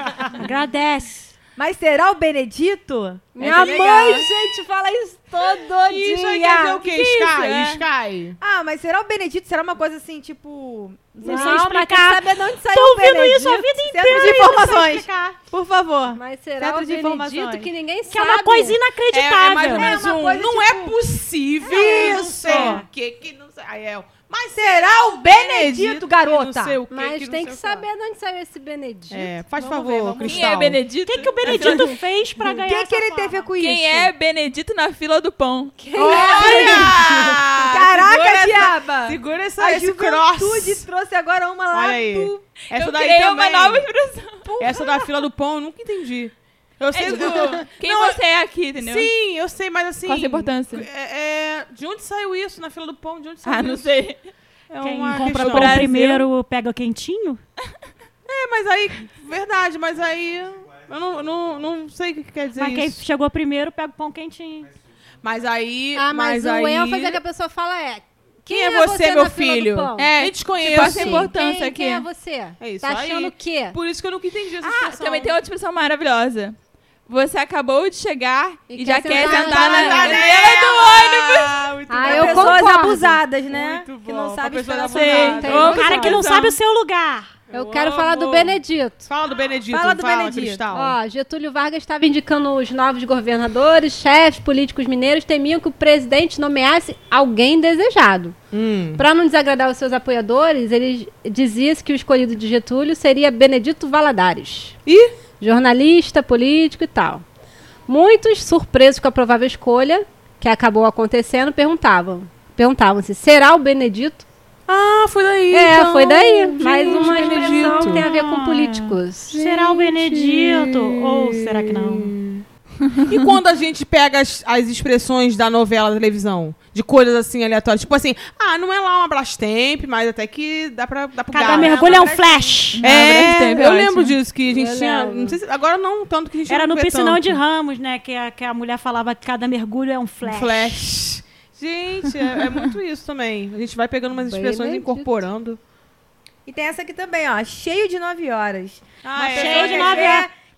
Agradece. Mas será o Benedito? Minha é legal. mãe, gente, fala isso todo dia. Isso aí quer dizer o quê? Sky? é? Sky? Ah, mas será o Benedito? Será uma coisa assim, tipo... Não, Não, mas tem que explicar. saber de onde saiu Tô o ouvindo Benedito. isso a vida Centro inteira. de e não sei informações. explicar. Por favor. Mas será Centro o de Benedito informações. que ninguém Que sabe. é uma coisa É inacreditável. mais ou menos uma coisa, não tipo, é possível. isso. Não sei o que não sei. Aí é, mas Será o Benedito, garota? Não sei o que Mas não tem sei que o saber de onde saiu esse Benedito. É, faz Vamos favor, ver, vamos ver. Cristal. Quem é Benedito? O que o Benedito fez pra O ganhar que, que ele essa teve a ver fama? com isso? Quem é Benedito na fila do pão? Olha! Caraca, Segura diaba! Segura A esse juventude cross. trouxe agora uma lá Olha aí. do... Essa Eu daí criei também. uma nova expressão. Essa da fila do pão, eu nunca entendi. Eu É sei... tipo, quem você é aqui, entendeu? Sim, eu sei, mas assim... Qual a sua importância? De onde saiu isso na fila do pão? De onde saiu Ah, não isso? sei. É Quem uma compra questão. pão Brasil. primeiro pega quentinho? Mas aí... Verdade, mas aí... Eu não sei o que quer dizer Mas quem isso. chegou primeiro pega o pão quentinho. Mas aí... Ah, mas o aí... ênfase que a pessoa fala é... Quem é você, meu na fila do filho? pão? Nem te conheço. tipo, essa Sim, importância quem, aqui. Quem é você? É isso Tá aí. achando o quê? Por isso que eu nunca entendi essa Ah, expressão. também tem outra expressão maravilhosa. Você acabou de chegar e já quer sentar sentar na na janela. janela do ônibus. Muito Ah, bom. eu pessoas concordo. abusadas, né? Muito Que bom. não Pra sabe pessoa esperar abusada. por nada. Tem O outra cara que não expressão. sabe o seu lugar. Eu quero falar do amo. Benedito. Fala do Benedito. Fala do fala, Benedito. Cristal. Ó, Getúlio Vargas estava indicando os novos governadores, chefes políticos mineiros temiam que o presidente nomeasse alguém desejado. Para não desagradar os seus apoiadores, ele dizia que o escolhido de Getúlio seria Benedito Valadares. Ih? Jornalista, político e tal. Muitos, surpresos com a provável escolha, que acabou acontecendo, perguntavam-se, será o Benedito? Ah, foi daí. É, então. foi daí. Gente, Mais uma expressão Benedito. que tem a ver com políticos. Será o Benedito? Ou será que não? E quando a gente pega as expressões da novela, da televisão, de coisas assim aleatórias, tipo assim, não é lá uma Brastemp, mas até que dá pro Cada gato. mergulho é um flash. Brastemp é eu ótimo. lembro disso, que a gente Eu tinha, lembro. não sei se, agora não tanto que a gente Era não no vê Piscinão tanto. de Ramos, né? Que a mulher falava que cada mergulho é um flash. Flash. Gente, é muito isso também. A gente vai pegando umas expressões e Benedito. incorporando. E tem essa aqui também, ó. Cheio de 9 horas. Ah, Uma é. pessoa Cheio de que 9 quer horas.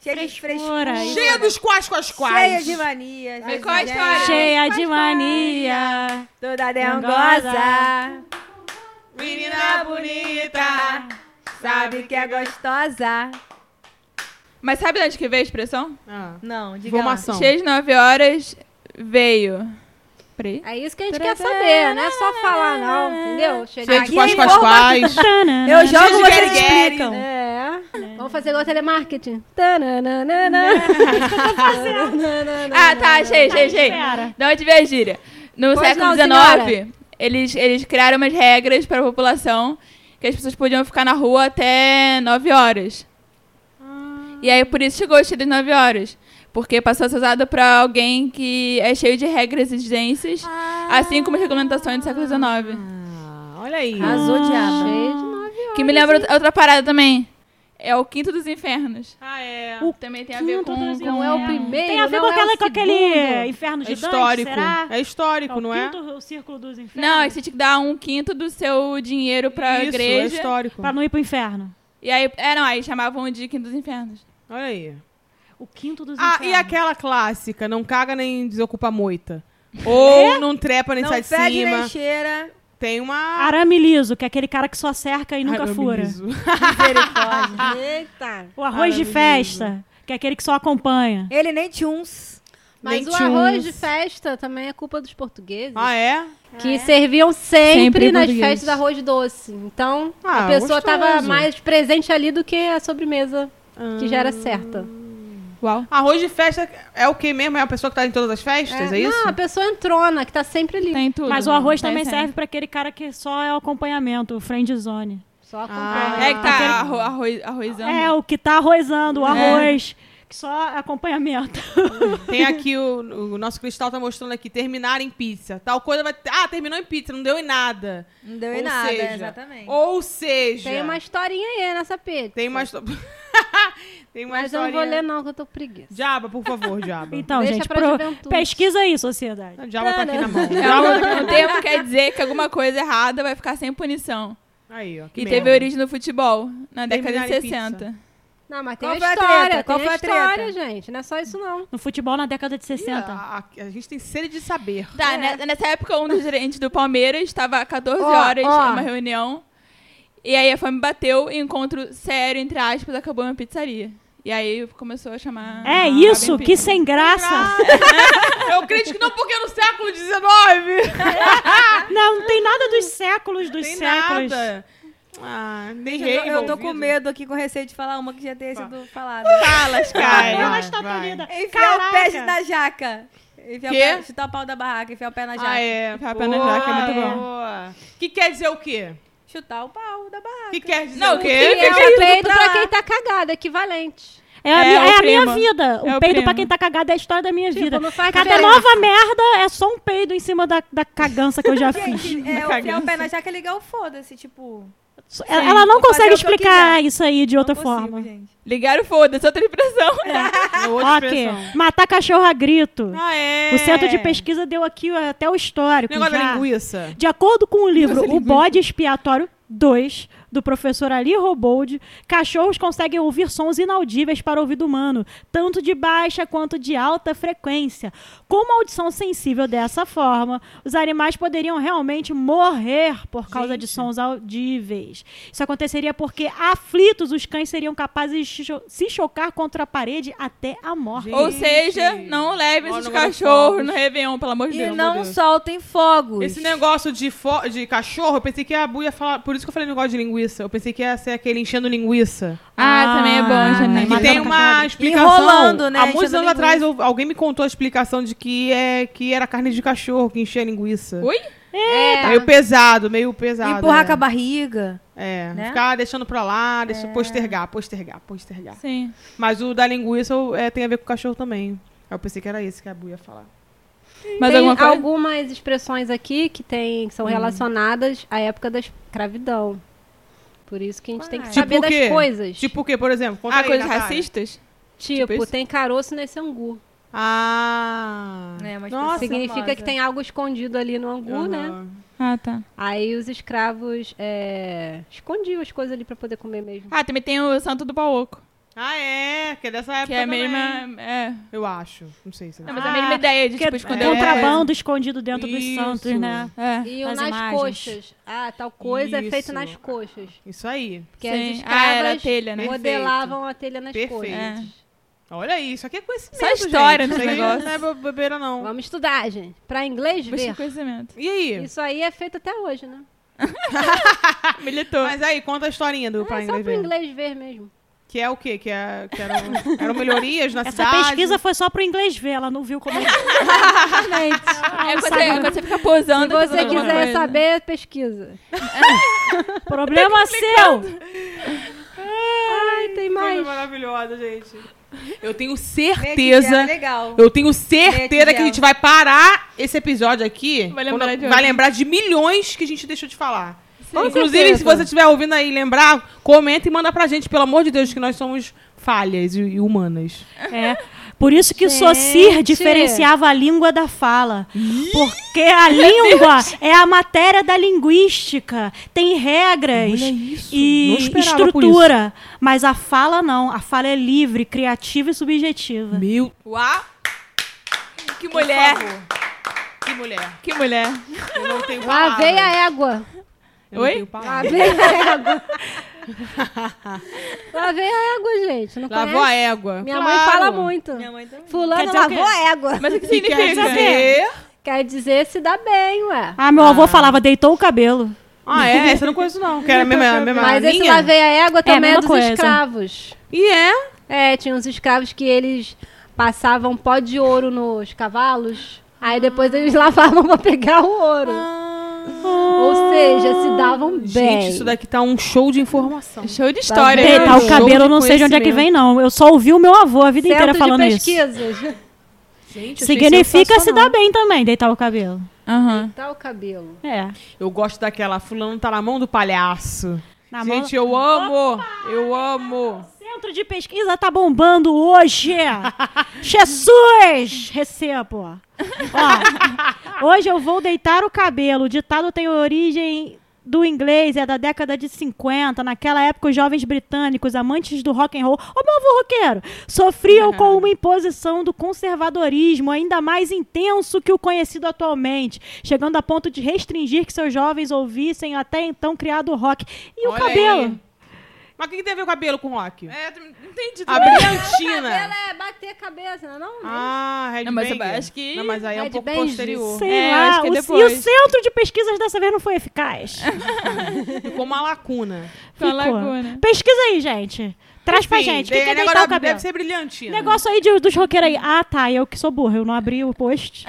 Cheia de Frescura. frescura. Cheia dos quais. Cheia de manias. Mas qual a história? Cheia de mania. Toda dengosa. Menina bonita. Sabe que é gostosa. Mas sabe de onde que veio a expressão? Não, diga lá. Informação. Cheia de 9 horas veio. Peraí. É isso que a gente quer saber, não é só falar, não, entendeu? Cheia Chegar de aqui. quais. Eu jogo, de vocês guerigueri. explicam. É. Vamos fazer igual telemarketing. Ah, tá, achei. Espera. De onde veio a gíria? No Pois século não, XIX, eles criaram umas regras para a população que as pessoas podiam ficar na rua até 9 horas. E aí, por isso chegou cheio das 9 horas. Porque passou a ser usado pra alguém que é cheio de regras e exigências, assim como as regulamentações do século XIX. Olha aí. Arrasou, diabo. Cheio de 9 horas. Que me lembra outra parada também. É o Quinto dos Infernos. Ah, é. Também tem a ver Quinto com... dos Não é o primeiro, Tem a ver não com, é o com aquele segundo. inferno É de Dante, histórico. será? É histórico, o não é? quinto, o círculo dos infernos? Não, é que você tinha que dar 1/5 do seu dinheiro pra Isso, é igreja. histórico. Pra não ir pro inferno. E aí, aí chamavam de Quinto dos Infernos. Olha aí. O quinto dos Ah, infernos. e aquela clássica, não caga nem desocupa moita. Ou não trepa nem Não sai de fede cima. nem cheira. Tem uma... Arame liso, que é aquele cara que só cerca e nunca Arame fura. liso. Misericórdia. Eita. O arroz de Arame festa, que é aquele que só acompanha. Ele nem tchuns. Mas Nem o arroz tchuns. de festa também é culpa dos portugueses. Ah, é? Que serviam sempre, Sempre nas portugueses. festas arroz doce. Então, Ah, a pessoa estava gostoso. mais presente ali do que a sobremesa, que já era certa. Uau. Arroz de festa é o que mesmo? É a pessoa que tá em todas as festas? É, isso? Não, a pessoa entrona, que tá sempre ali. Tem tudo. Mas o arroz Tem também sempre. serve pra aquele cara que só é o acompanhamento, o friend zone. Só acompanha. É que tá arrozando. É, o que tá arrozando, o arroz, que só é acompanhamento. Tem aqui o nosso Cristal tá mostrando aqui, terminar em pizza. Tal coisa vai... Ah, terminou em pizza, não deu em nada. Não deu em Ou nada, seja, exatamente. Ou seja... Tem uma historinha aí nessa pizza. Tem uma... Tem uma Mas eu não vou historinha- ler não, que eu tô com preguiça. Diaba, por favor, Diaba. Então, Deixa gente, pra juventude. pesquisa aí, sociedade. A Diaba tá aqui na mão. O termo quer dizer que alguma coisa errada vai ficar sem punição. Aí, ó. que E merda. teve origem no futebol, na década de Terminar em 60. Não, mas tem Qual a foi a história, treta? Qual tem foi a a treta? história, gente. Não é só isso, não. No futebol, na década de Ih, 60. a gente tem sede de saber. Tá, nessa época, um dos gerentes do Palmeiras estava há 14 Ó, horas ó. em uma reunião. E aí a fome bateu e encontro sério, entre aspas, acabou em uma pizzaria. E aí começou a chamar... É isso, Acaba em que pizza. sem graça. Eu critico não porque no século XIX Não tem nada dos séculos dos tem séculos. nada. Ah, nem Eu rei tô com envolvido. medo aqui, com receio de falar uma que já tenha sido falada. Fala, Sky. Ela está vai. tolhida. Enfiar o pé na jaca. Enfiar o Quê? pé, chutar o pau da barraca, enfiar o pé na jaca. Ah, é. Enfiar o pé na jaca é muito bom. boa. Que quer dizer o quê? Chutar o pau da barraca. Que quer dizer Não, o que quê? E é fica o indo peido pra pra lá. quem tá cagado, equivalente. É a, É, minha, o é a primo. minha vida. O É o peido primo. pra quem tá cagado é a história da minha vida. não faz Cada diferença. nova merda é só um peido em cima da cagança que eu já fiz. Gente, enfiar o pé na jaca é ligar o foda-se, tipo... Ela não vou fazer consegue o que eu explicar quiser. isso aí de outra não consigo, forma. gente. Ligaram o foda-se, outra expressão. É outra Ó, expressão. que matar cachorro a grito. Ah, é. O centro de pesquisa deu aqui até o histórico. Negócio da já. linguiça. De acordo com o livro O Bode Expiatório 2, do professor Ali Robold, cachorros conseguem ouvir sons inaudíveis para o ouvido humano, tanto de baixa quanto de alta frequência. Com uma audição sensível dessa forma, os animais poderiam realmente morrer por causa de sons audíveis. Isso aconteceria porque, aflitos, os cães seriam capazes de se chocar contra a parede até a morte. Gente. Ou seja, não leve Ó, esses no negócio cachorros fogos. no Réveillon, pelo amor de E Deus. não Deus. soltem fogos. Esse negócio de cachorro, eu pensei que a Bu ia falar... Por isso que eu falei negócio de linguiça. Eu pensei que ia ser aquele enchendo linguiça. Também é bom, Janine. Que Matando tem uma cachorro. explicação. Enrolando, né? Há muitos Enchendo anos atrás, linguiça. alguém me contou a explicação de que era carne de cachorro que enchia linguiça. Ui? É. Meio pesado, meio pesado. Empurrar é. com a barriga. É, né? ficar deixando pra lá, postergar. Sim. Mas o da linguiça tem a ver com o cachorro também. Eu pensei que era esse que a Bu ia falar. Mas Tem alguma coisa? algumas expressões aqui que são relacionadas à época da escravidão. Por isso que a gente tem que Tipo saber o quê? das coisas. Tipo o quê, por exemplo? Conta aí, Coisas Natália. racistas? Tipo, tipo isso? tem caroço nesse angu. Ah. É, uma Nossa. Significa famosa. que tem algo escondido ali no angu, né? Aham. Ah, tá. Aí os escravos escondiam as coisas ali pra poder comer mesmo. Também tem o santo do pau oco. Ah, é? Que é dessa época Que é a também. mesma... É. Eu acho. Não sei se é. Não, mas é a mesma ideia de, que é tipo, esconder outra contrabando escondido dentro dos Isso. santos, né? coisa. É. E o As nas imagens. coxas. Ah, tal coisa é feita Isso. nas coxas. Isso aí. Porque Sim. as Ah, era a escravas telha, né? modelavam a telha nas Perfeito. coxas. É. Olha aí, isso aqui é conhecimento, Só história gente. nesse Isso aí negócio. não é bobeira, não. Vamos estudar, gente. Pra inglês Busca ver. conhecimento. E aí? Isso aí é feito até hoje, né? Militou. Mas aí, conta a historinha do Pra É só Inglês pro Ver. inglês ver mesmo. Que é o quê? Que eram melhorias na Essa cidade? pesquisa foi só pro inglês ver, ela não viu como é. É quando você fica posando. Se você fazendo alguma quiser coisa. saber, pesquisa. Problema seu! Ai, tem Coisa mais. maravilhosa, gente. Eu tenho É certeza... legal. Eu tenho certeza Meia que a gente vai parar esse episódio aqui. Vai lembrar quando- de vai onde? lembrar de milhões que a gente deixou de falar. Com Inclusive, certeza. se você estiver ouvindo aí lembrar, comenta e manda pra gente, pelo amor de Deus, que nós somos falhas e humanas. É. Por isso que o Gente. Socir diferenciava a língua da fala. Porque a língua é a matéria da linguística. Tem regras Olha isso. Não e esperava por estrutura. Mas a fala não. A fala é livre, criativa e subjetiva. Meu... Uau! Que Por mulher! favor. Que mulher. Que mulher! Eu não tenho palavras. Lavei a égua. Eu Oi? não tenho palavras. Lavei a égua. Lavei a égua, gente. Não Lavou conhece? a égua. Minha mãe Claro. fala muito. Minha mãe também. Fulano Quer dizer o lavou quê? a égua. Mas o que Que quer significa? dizer... Quer dizer se dá bem, ué. Ah, meu avô falava, deitou o cabelo. Ah, é? Essa eu não conheço, não. Que era a mesma Mas esse linha? lavei a égua também é mesma dos coisa. escravos. E é? É, tinha uns escravos que eles passavam pó de ouro nos cavalos. Aí depois eles lavavam pra pegar o ouro. Ou seja, se davam bem. Gente, isso daqui tá um show de informação. Show de história. bem. viu? Deitar o show cabelo, eu de não sei de onde é que conhecimento. vem, não. Eu só ouvi o meu avô a vida inteira Centro falando de isso. pesquisas. Gente, achei Significa se dar sensacional. bem também, deitar o cabelo. Aham. Tá o cabelo. É. Eu gosto daquela fulano tá na mão do palhaço. Na mão- Gente, eu amo. Eu amo. Centro de pesquisa tá bombando hoje. Jesus! Recebo. Ó, hoje eu vou deitar o cabelo. O ditado tem origem do inglês, é da década de 50. Naquela época, os jovens britânicos, amantes do rock and roll, ô meu avô roqueiro, sofriam com uma imposição do conservadorismo ainda mais intenso que o conhecido atualmente, chegando a ponto de restringir que seus jovens ouvissem até então criado rock. E Olha o cabelo? aí. Mas o que tem a ver o cabelo com rock? É, não entendi. A Cabelo brilhantina. é bater a cabeça, não? Ah, Red Não, mas eu Banger. acho que- Não, mas aí é um pouco Headbangers. posterior. Sei É, lá, acho que é e o depois. centro de pesquisas dessa vez não foi eficaz. Ficou uma lacuna. Com a Ficou. laguna. Pesquisa aí, gente. Traz pra Enfim, gente. Quem quer negócio deitar o cabelo? deve ser brilhantina. Negócio aí dos roqueiros aí. Ah, tá. Eu que sou burra. Eu não abri o post.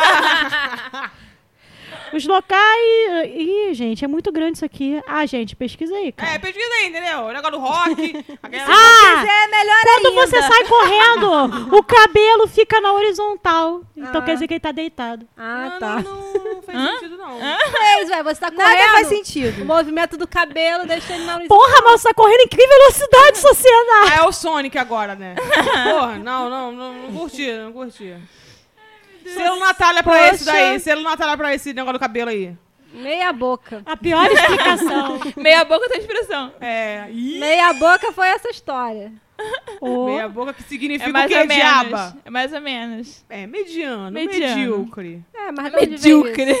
Os locais... Ih, gente, é muito grande isso aqui. Ah, gente, pesquisa aí, cara. É, pesquisa aí, entendeu? O negócio do rock. aquela- Ah! É melhor Quando ainda. você sai correndo, o cabelo fica na horizontal. Então quer dizer que ele tá deitado. Ah, não, tá. não fez sentido, não. Fez, velho. Você tá Nada correndo. faz O sentido. movimento do cabelo deixa ele na horizontal. Porra, mas você tá correndo em que velocidade, sociedade? Ah, é o Sonic agora, né? Porra, não curti. Selo Natália pra Poxa. esse daí. Selo Natália pra esse negócio do cabelo aí. Meia boca. A pior explicação. Meia boca tem expressão. É. Ih, Meia boca foi essa história. meia boca que significa É o mais quê, ou menos. diaba? É mais ou menos. É, mediano, Mediano. medíocre. É, mas de onde veio isso? Medíocre.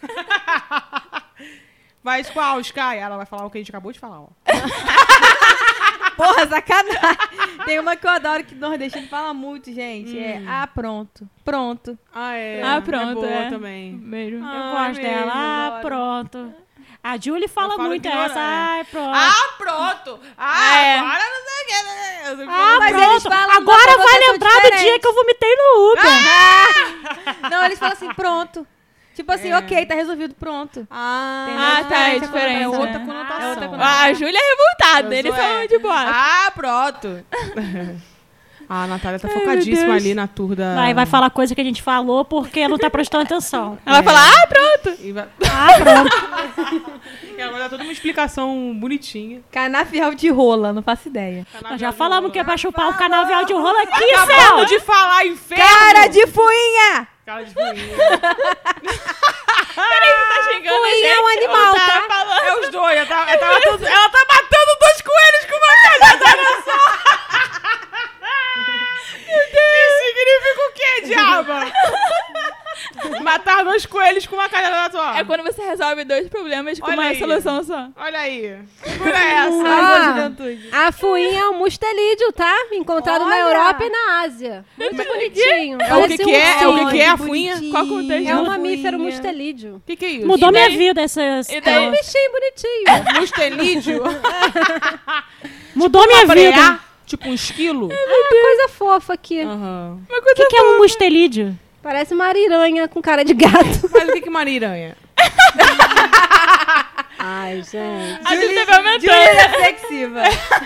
Mas qual, Sky? Ela vai falar o que a gente acabou de falar, ó. Porra, sacanagem. Tem uma que eu adoro que o nordestino fala muito, gente. É, pronto. Pronto. Ah, é. Ah, pronto, É boa é. também. Mesmo. Eu Ah, gosto mesmo, dela. Ah, adoro. pronto. A Julie fala Eu falo muito ignorante. essa. Ai, pronto. Ah, pronto! Ah, É. agora não sei o que. né? Eu sempre Ah, falo mas assim. eles pronto. falam Agora uma vai conotação lembrar do diferente. dia que eu vomitei no Uber. Não, eles falam assim, pronto. Tipo assim, É. ok, tá resolvido, pronto. Ah, tá, é diferente. É outra né? conotação. É outra Ah, a Júlia é revoltada. Eu Eles sou, são de boa. Ah, pronto. a Natália tá focadíssima Deus. ali na tour da... Vai falar coisa que a gente falou porque não tá prestando atenção. Ela vai falar, ah, pronto. E vai... Ah, pronto. E ela vai dar toda uma explicação bonitinha. Canavial de rola, não faço ideia. Nós já falamos que é pra chupar o canavial de rola aqui, Acabamos céu. de falar, inferno! Cara de fuinha! Cara de fuinha. Tá xingando a Fuinha é um gente, animal, ou tá? falando? É os dois. Ela tá matando 2 coelhos com uma cajadada só. matar 2 coelhos com uma cajadada atual. É quando você resolve 2 problemas com Olha uma aí. solução só. Olha aí. Olha essa. Asa juventude. A fuinha é um mustelídeo, tá? Encontrado na Olha! Europa e na Ásia. Muito bonitinho. É o que, Parece que é? É o que, que é a que fuinha? bonitinho. Qual contexto? É um Fuinha. mamífero mustelídeo. O que é isso? Mudou E minha daí? vida essa. E É um daí? bichinho bonitinho. Mustelídeo? Mudou minha vida. Preá? Tipo um esquilo? Coisa fofa aqui. Aham. Uma O coisa que é um mustelídeo? Parece uma ariranha com cara de gato. Mas o que é uma ariranha? Ai, gente. A gente teve aumentando. Júlia reflexiva.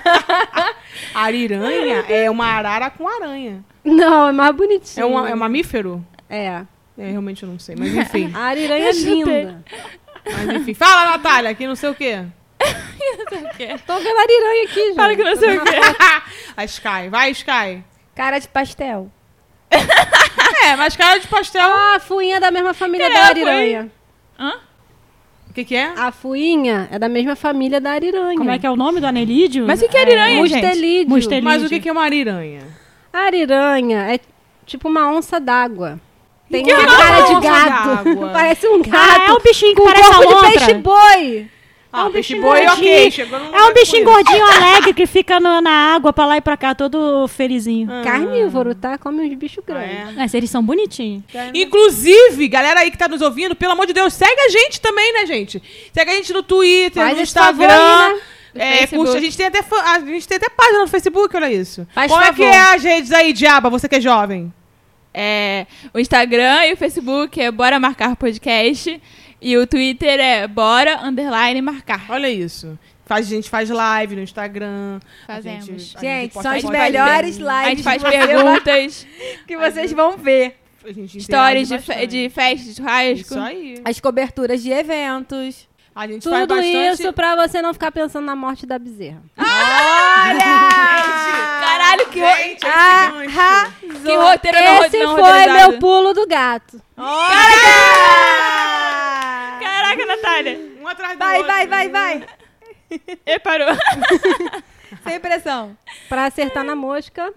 Ariranha é uma arara com aranha. Não, é mais bonitinho. É mamífero? É. É, realmente eu não sei, mas enfim. A ariranha é linda. Mas enfim. Fala, Natália, que não sei o quê. Tô vendo a ariranha aqui, gente. Fala que não sei o quê. A Sky. Vai, Sky. Cara de pastel. É, mas cara de pastel... Ah, a fuinha é da mesma família Que da é a ariranha. Hã? O que é? A fuinha é da mesma família da ariranha. Como é que é o nome do anelídeo? Mas o que é ariranha, gente? Mustelídeo. Mustelídeo. Mas o que é uma ariranha? A ariranha é tipo uma onça d'água. Tem Que uma é cara de onça gato. d'água? Parece um gato. Ah, é um bichinho que com parece a corpo de lontra. peixe-boi. Ah, um peixe bichinho boi, ok. gordinho. Chegou num É um lugar bichinho com isso. gordinho alegre que fica na água pra lá e pra cá, todo felizinho. Carnívoro, tá? Come uns bichos Ah, grandes. é. Mas eles são bonitinhos. Inclusive, galera aí que tá nos ouvindo, pelo amor de Deus, segue a gente também, né, gente? Segue a gente no Twitter, Faz no esse favor Instagram. aí, né? É, Facebook. curte, a gente tem até página no Facebook, olha isso. Faz Como é que favor. é as redes aí, Diaba, você que é jovem? É, o Instagram e o Facebook é Bora Marcar Podcast. E o Twitter é Bora_Marcar. Olha isso. A gente faz live no Instagram. Fazemos. Gente, posta são as foto melhores A gente lives faz que você vai- perguntas, que vocês vão ver. A gente stories interage bastante. de festa, de churrasco. Isso aí. As coberturas de eventos. A gente faz Tudo bastante... isso pra você não ficar pensando na morte da bezerra. Caralho, que, Gente, Ah, esse gancho. que roteiro Esse não foi roteirizado. meu pulo do gato. Caraca, Natália. Um atrás do Vai, outro. vai. E parou. Sem pressão. Pra acertar na mosca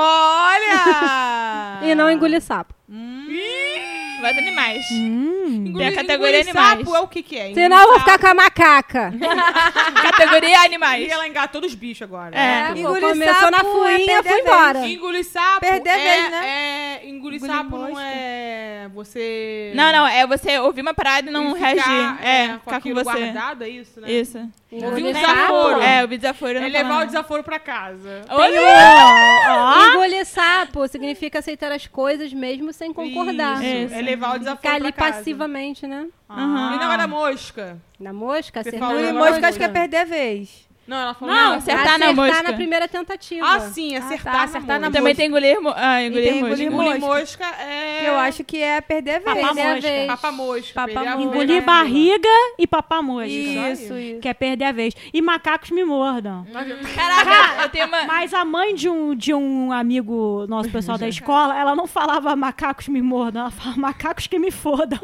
Olha! e não engolir sapo. Vai animais. Engolir- Tem a categoria engolir animais. sapo é o que é? Senão eu vou ficar com a macaca. Categoria E animais. ela engatou os bichos agora. É. Muito. Engolir Começou sapo na fuinha, é perder fui a vez. embora. Engolir sapo Perder a vez, né? engolir Engolir sapo não mosca. é você... Não, é você ouvir uma parada e não ficar, reagir. com Ficar com aquilo você. guardado, é isso, né? Isso. Ouvir um Engolir desaforo. sapo. É, o desaforo É não levar o fala desaforo pra casa. nada. Oi? Engolir sapo significa aceitar as coisas mesmo sem concordar. Isso. É levar o desaforo Ficar ali pra casa. passivamente, né? Ah. E na hora da mosca? Na mosca, Você acertar falou na Engolir agora mosca acho que é mosca. perder a vez. Não, ela falou... Não, acertar na mosca. primeira tentativa. Ah, sim, acertar, acertar na na mosca. Também tem engolir, engolir tem mosca. engolir Engolir mosca. mosca é... Eu acho que é perder a vez. Papar Perder a mosca. vez. Papa mosca. Papa perder a mosca. vez. Engolir barriga e papar mosca. Isso. Que é perder a vez. E macacos me mordam. Caraca, eu tenho uma... Mas a mãe de um amigo nosso, pessoal da escola, ela não falava macacos me mordam, ela falava macacos que me fodam.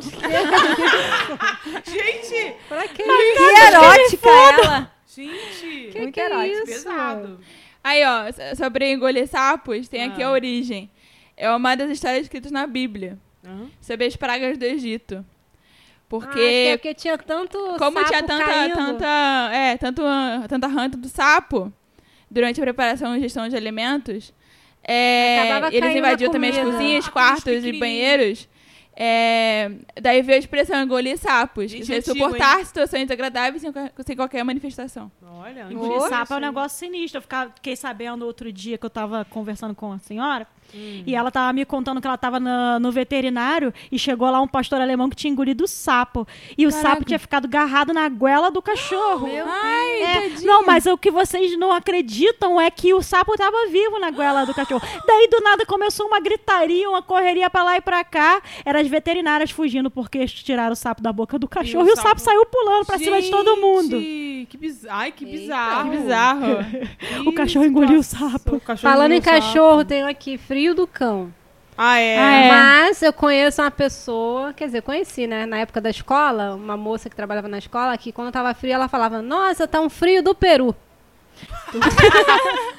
Gente! Pra quê? Que erótica ela. Gente! Muito que é erótica. isso? Pesado. Aí, ó, sobre engolir sapos, tem aqui a origem. É uma das histórias escritas na Bíblia. Sobre as pragas do Egito. Porque tinha tanto Como sapo tinha caindo. tanta ranta do sapo durante a preparação e gestão de alimentos, Acabava eles caindo invadiam na também as comida. cozinhas, quartos e pequenininhos. banheiros. Daí veio a expressão engolir sapos. Gente, Você antigo, suportar situações desagradáveis sem qualquer manifestação. Olha, Engolir sapo é um negócio sinistro. Fiquei sabendo outro dia que eu tava conversando com a senhora. E ela tava me contando que ela tava no veterinário e chegou lá um pastor alemão que tinha engolido sapo. E o sapo tinha ficado agarrado na goela do cachorro. Não, mas o que vocês não acreditam é que o sapo tava vivo na goela do cachorro. Daí do nada começou uma gritaria, uma correria pra lá e pra cá. Eram as veterinárias fugindo porque tiraram o sapo da boca do cachorro e o sapo saiu pulando pra cima de todo mundo. Que bizarro. Ai, que bizarro. Que bizarro. O cachorro engoliu o sapo. O cachorro Falando em engoliu o sapo. cachorro, tenho aqui frio do cão. Ah, é? É. Mas eu conheço uma pessoa, quer dizer, conheci, né? Na época da escola, uma moça que trabalhava na escola, que quando tava frio, ela falava, nossa, tá um frio do Peru.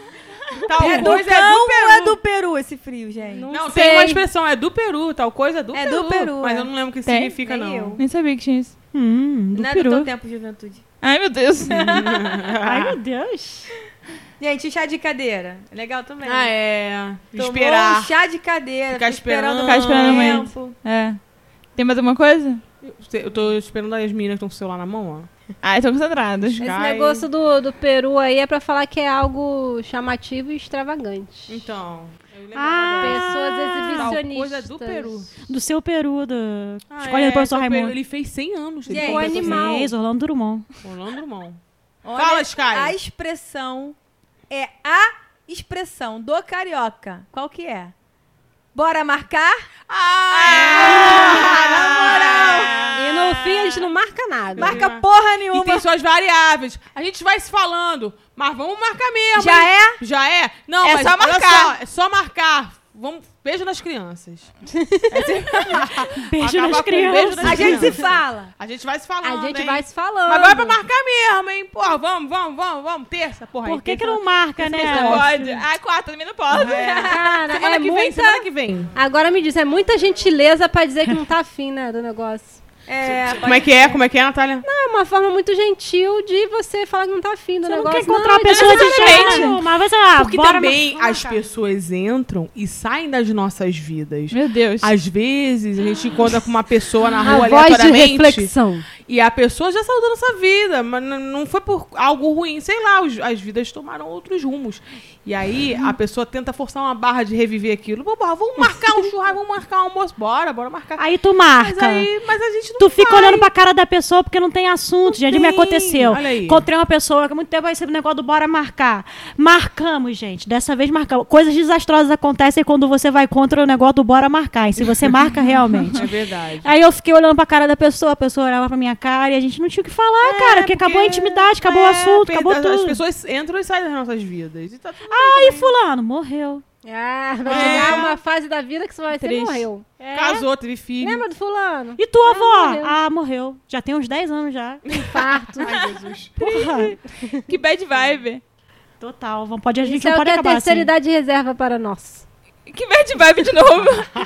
Tal É do coisa cão é do ou Peru. é do Peru esse frio, gente? Não, sei. tem uma expressão, é do Peru, tal coisa é do É Peru. do Peru, Mas é. eu não lembro o que Tem? significa, Nem não. eu. Nem sabia que tinha isso. Do Não é do Peru. teu tempo, juventude. Ai, meu Deus. Ai, meu Deus. Gente, o chá de cadeira. Legal também. Ah, é. Tomou Esperar. um chá de cadeira. Ficar fica esperando Ficar esperando muito muito. tempo. É. Tem mais alguma coisa? Eu tô esperando as meninas que estão com o celular na mão, ó. Ai, tô concentradas. Esse Cai. negócio do Peru aí é pra falar que é algo chamativo e extravagante. Então. eu lembrava Ah, dela. Pessoas Tal exibicionistas. coisa do Peru. Do seu Peru, do... Ah, Escolha do professor seu Peru, Raimundo. Ele fez 100 anos. Ele Gente, foi o animal. Fez Orlando Drummond. Orlando Drummond. Olha, Fala, Sky. A expressão é a expressão do carioca. Qual que é? Bora marcar? E no fim a gente não marca nada. Marca porra nenhuma. E tem suas variáveis. A gente vai se falando, mas vamos marcar mesmo. Já hein? é? Já é? Não, É mas só olha marcar. só, é só marcar. Vamos, beijo nas crianças. Beijo Acabar nas com um beijo crianças. nas A gente se crianças. fala. A gente vai se falando, A gente hein? vai se falando. Mas agora é pra marcar mesmo, hein? Porra, vamos. Terça, porra. Por aí, que terça- não marca, Não né? pode. Ai, quarta também não pode. Cara, Semana é que vem, muita... semana que vem. Agora me diz, é muita gentileza pra dizer que não tá afim, né, do negócio. É, Como é que é? Como é que é, Natália? É uma forma muito gentil de você falar que não tá afim do Você não negócio. quer encontrar a então pessoa de necessariamente. jeito, mas vai ser, Porque bora também marcar. as pessoas entram e saem das nossas vidas. Meu Deus. Às vezes a gente encontra com uma pessoa na A rua voz de aleatoriamente reflexão. e a pessoa já saiu da nossa vida, mas não foi por algo ruim, sei lá, as vidas tomaram outros rumos. E aí a pessoa tenta forçar uma barra de reviver aquilo. Bora, vamos marcar um churrasco, vamos marcar um almoço, bora marcar. Aí tu Mas, marca. mas a gente não Tu fica vai. olhando pra cara da pessoa porque não tem assunto. Gente, me tem. aconteceu. Olha aí. Encontrei uma pessoa que há muito tempo vai ser o negócio do bora marcar. Marcamos, gente. Dessa vez marcamos. Coisas desastrosas acontecem quando você vai contra o negócio do bora marcar. E se você marca realmente. É verdade. Aí eu fiquei olhando pra cara da pessoa, a pessoa olhava pra minha cara e a gente não tinha o que falar, cara. Porque acabou a intimidade, acabou o assunto, acabou As tudo. pessoas entram e saem das nossas vidas. E tá tudo Aí fulano, morreu. Ah, vai chegar uma fase da vida que você vai ser Triste. morreu. casou, teve filho. Lembra do fulano? E tua avó? morreu. Ah, morreu. Já tem uns 10 anos já. Infarto. Ai, Jesus. Porra. Que bad vibe. Total. A gente Isso não é o pode que a acabar terceira assim. idade reserva para nós. Que bad vibe de novo.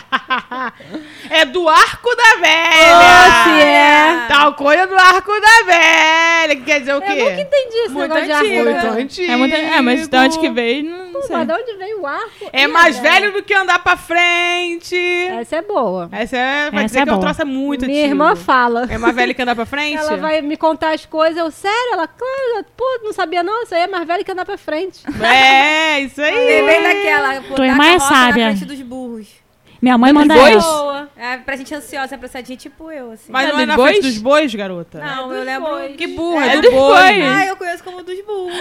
É do Arco da Oh, Velha. se é. Tal coisa do Arco da Velha. Que quer dizer o quê? Eu nunca entendi esse Muito negócio de antigo. arco. Muito antigo. Mas de onde que veio, não sei. Mas de onde veio o arco? É Ih, mais velho. velho do que andar pra frente. Essa é boa. Essa é, vai Essa dizer é que é um boa. troço é muito Minha antigo. irmã fala. É mais velho que andar pra frente? Ela vai me contar as coisas. Eu, sério? Ela, claro. Pô, não sabia não. Isso aí é mais velho que andar pra frente. É, isso aí. Lembrei daquela, botar Tua a irmã é carroça sábia. na frente dos burros. Minha mãe manda Bois? essa. Boa. É pra gente ansiosa, pra ser gente tipo eu, assim. Mas É não é dos na bois? frente dos bois, garota? Não, É eu dos lembro... bois. Que burra, É é do dos boi. bois. Ah, eu conheço como dos burros.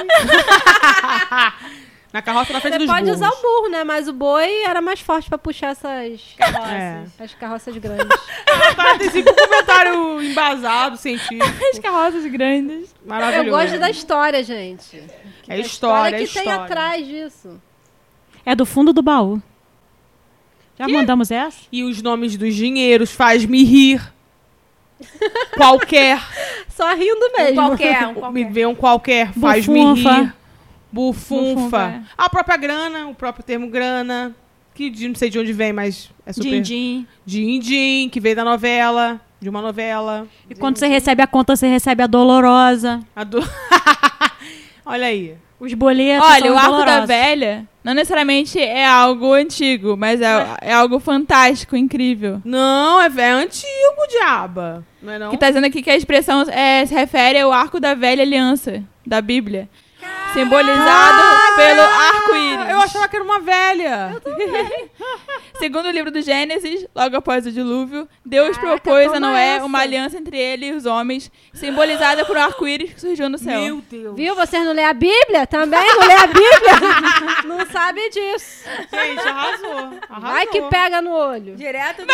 Na carroça na frente Você dos pode burros. usar o burro, né? Mas o boi era mais forte pra puxar essas É. as carroças grandes. Tá, tem sempre um comentário embasado, científico. As carroças grandes. Maravilhoso. Eu gosto da história, gente. É A história, é que tem história. atrás disso. É do fundo do baú. Já mandamos essa? E os nomes dos dinheiros faz-me rir. Qualquer. Só rindo mesmo. Qualquer, Me qualquer. vê um qualquer, faz-me Bufunfa. rir. Bufunfa. Bufunfa. A própria grana, o próprio termo grana. Que não sei de onde vem, mas é super... Din-din. Din-din, que veio da novela. De uma novela. E quando você recebe a conta, você recebe a dolorosa. A do... Olha aí. Os boletos Olha, são o arco da dolorosos. velha não necessariamente é algo antigo, mas é algo fantástico, incrível. Não, é antigo, diaba. Não é não? Que tá dizendo aqui que a expressão se refere ao arco da velha aliança da Bíblia. Simbolizado pelo arco-íris. Eu achava que era uma velha. Segundo o livro do Gênesis, logo após o dilúvio, Deus Caraca, propôs a toma Noé essa. uma aliança entre ele e os homens, simbolizada por um arco-íris que surgiu no céu. Meu Deus. Viu? Vocês não lê a Bíblia também? Não lê a Bíblia? Não sabe disso. Gente, arrasou. Vai que pega no olho. Direto do...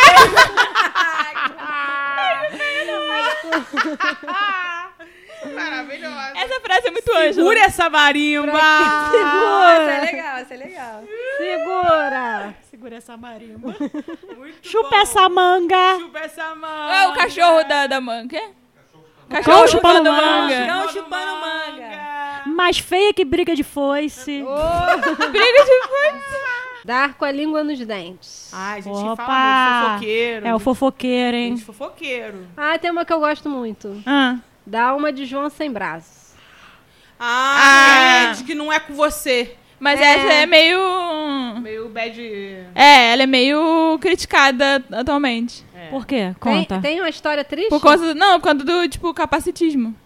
Maravilhosa. Essa frase é muito Ângela. Segura essa marimba. Essa é legal, essa é legal. Segura. Segura essa marimba. Muito Chupa bom. essa manga. Chupa essa manga. É o cachorro da manga. Quê? Cachorro chupando chupando manga. Cão chupando manga. Mais feia que briga de foice. Briga de foice. Dar com a língua nos dentes. Ai, a gente Opa! fala muito fofoqueiro. É o fofoqueiro, hein? Gente fofoqueiro. Ah, tem uma que eu gosto muito. Dar uma de João sem braço. Gente, que não é com você. Mas essa é meio... Meio bad... ela é meio criticada atualmente. Por quê? Conta. Tem uma história triste? Por causa do, tipo, capacitismo.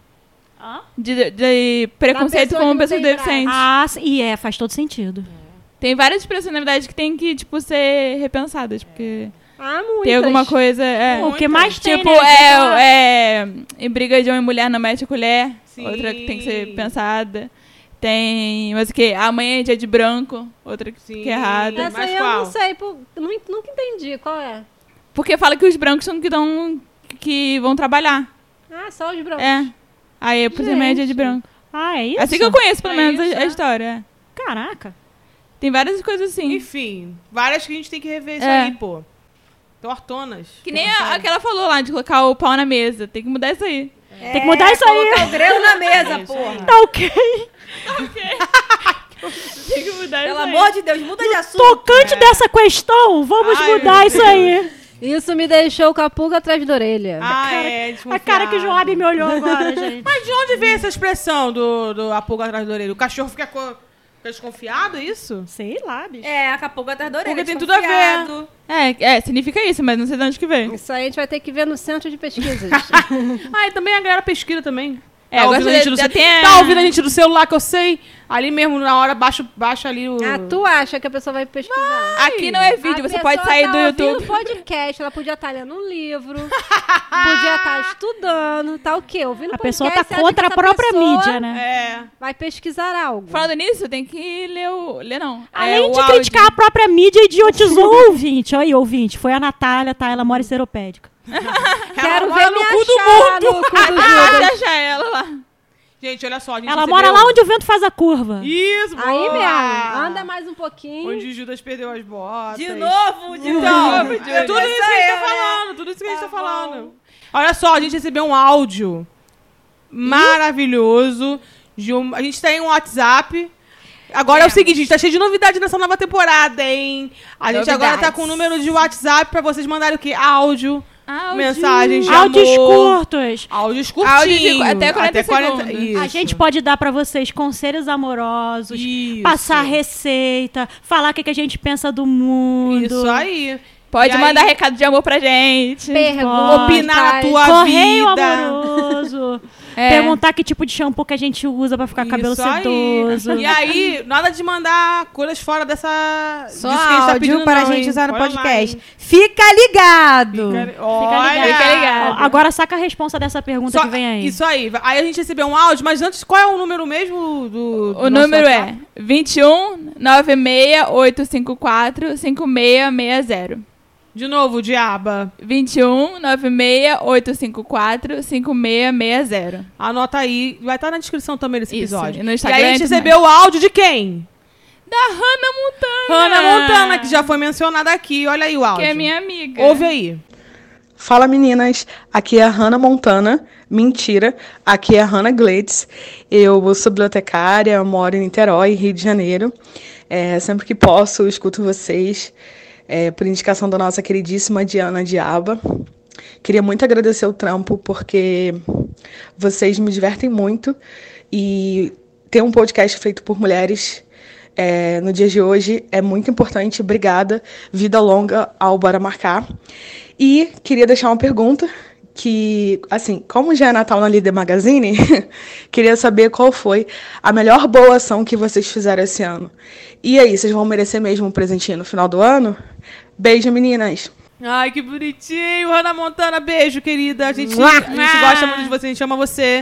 De preconceito pessoa com que não pessoas tem deficientes. Faz todo sentido. Tem várias expressões, na verdade, que tem que, tipo, ser repensadas, porque Muitas. tem alguma coisa... O que mais tem, Tipo, né? em briga de homem e mulher não mete a colher. Sim. Outra que tem que ser pensada. Tem, mas o quê? Amanhã é dia de branco. Outra que Sim. é errada. Essa Mas aí eu qual? não sei, nunca entendi. Qual é? Porque fala que os brancos são que vão trabalhar. Só os brancos. Aí, por isso amanhã é dia de branco. É isso? Assim que eu conheço, pelo É menos, isso, a história. Caraca. Tem várias coisas assim. Enfim, várias que a gente tem que rever isso É. aí, pô. Tortonas. Que nem a que ela falou lá, de colocar o pau na mesa. Tem que mudar isso aí. Tem que mudar isso aí. Colocar o grelo na mesa, porra. Tá ok. Tem que mudar Pelo isso aí. amor de Deus, muda de assunto. Tocante dessa questão, vamos Ai, mudar meu isso Deus. aí. Isso me deixou com a pulga atrás da orelha. A cara que o Joab me olhou agora, gente. Mas de onde veio essa expressão do a pulga atrás da orelha? O cachorro fica desconfiado, é isso? Sei lá, bicho. É, a pulga atrás da orelha. Porque tem tudo a ver. desconfiado. Significa isso, mas não sei de onde que veio. Isso aí a gente vai ter que ver no centro de pesquisas. E também a galera pesquisa também. É, eu gosto ouvindo a gente de- do tem a- tá ouvindo a gente do celular, que eu sei. Ali mesmo, na hora, baixa ali o... Tu acha que a pessoa vai pesquisar? Aqui não é vídeo, A você pode pessoa sair tá do ouvindo YouTube. podcast, ela podia estar lendo um livro, podia estar estudando, tá o quê? Ouvindo A pessoa tá podcast, acha contra a que essa própria pessoa mídia, né? É. Vai pesquisar algo. Falando nisso, tem que ler não. Além o de áudio. criticar a própria mídia, idiotizou o ouvinte. Olha aí, ouvinte. Foi a Natália, tá? Ela mora seropédica. Quero mora ver no me cu do achar no cu do Judas. Pode achar ela lá. Gente, olha só, a gente Ela recebeu- mora lá onde o vento faz a curva. Isso, Aí boa! mesmo, anda mais um pouquinho. Onde Judas perdeu as botas. De novo, de Então, novo. é tudo isso que a gente tá falando, tudo isso que a gente tá falando. Olha só, a gente recebeu um áudio maravilhoso. A gente tem um WhatsApp. Agora é o seguinte, a gente tá cheio de novidade nessa nova temporada, hein? A gente agora tá com o número de WhatsApp pra vocês mandarem o quê? Áudio, mensagens de Áudios amor. curtos. Áudios Áudio de curtinhos. até 40 segundos. Isso. A gente pode dar pra vocês conselhos amorosos, Isso. passar receita, falar o que a gente pensa do mundo. Isso aí. Pode E mandar aí- recado de amor pra gente. Pergunta. Opinar na tua Correio vida. amoroso. É. Perguntar que tipo de shampoo que a gente usa pra ficar cabelo Isso aí. sedoso. E aí, nada de mandar coisas fora dessa... Só disso que a gente tá áudio pedindo, para a não, gente hein? usar no Olha lá, podcast. hein? Fica ligado. Olha! Fica ligado. Agora saca a responsa dessa pergunta Só- que vem aí. Isso aí. Aí a gente recebeu um áudio, mas antes, qual é o número mesmo do O nosso número WhatsApp? é 21 96 854 5660. De novo, diaba. 21 96 854 5660. Anota aí. Vai estar na descrição também desse Isso, episódio. e no E Instagram aí a gente e tudo recebeu o áudio de quem? Da Hannah Montana. Hannah Montana, que já foi mencionada aqui. Olha aí o áudio. Que é minha amiga. Ouve aí. Fala meninas, aqui é a Hannah Montana. Mentira, aqui é a Hannah Glitz. Eu sou bibliotecária, moro em Niterói, Rio de Janeiro. Sempre que posso, eu escuto vocês, por indicação da nossa queridíssima Diana Diaba. Queria muito agradecer o trampo, porque vocês me divertem muito. E ter um podcast feito por mulheres no dia de hoje é muito importante. Obrigada. Vida longa ao Bora Marcar. E queria deixar uma pergunta que, assim, como já é Natal na Líder Magazine, queria saber qual foi a melhor boa ação que vocês fizeram esse ano. E aí, vocês vão merecer mesmo um presentinho no final do ano? Beijo, meninas! Ai, que bonitinho. Hannah Montana, beijo, querida. A gente gosta muito de você, a gente ama você.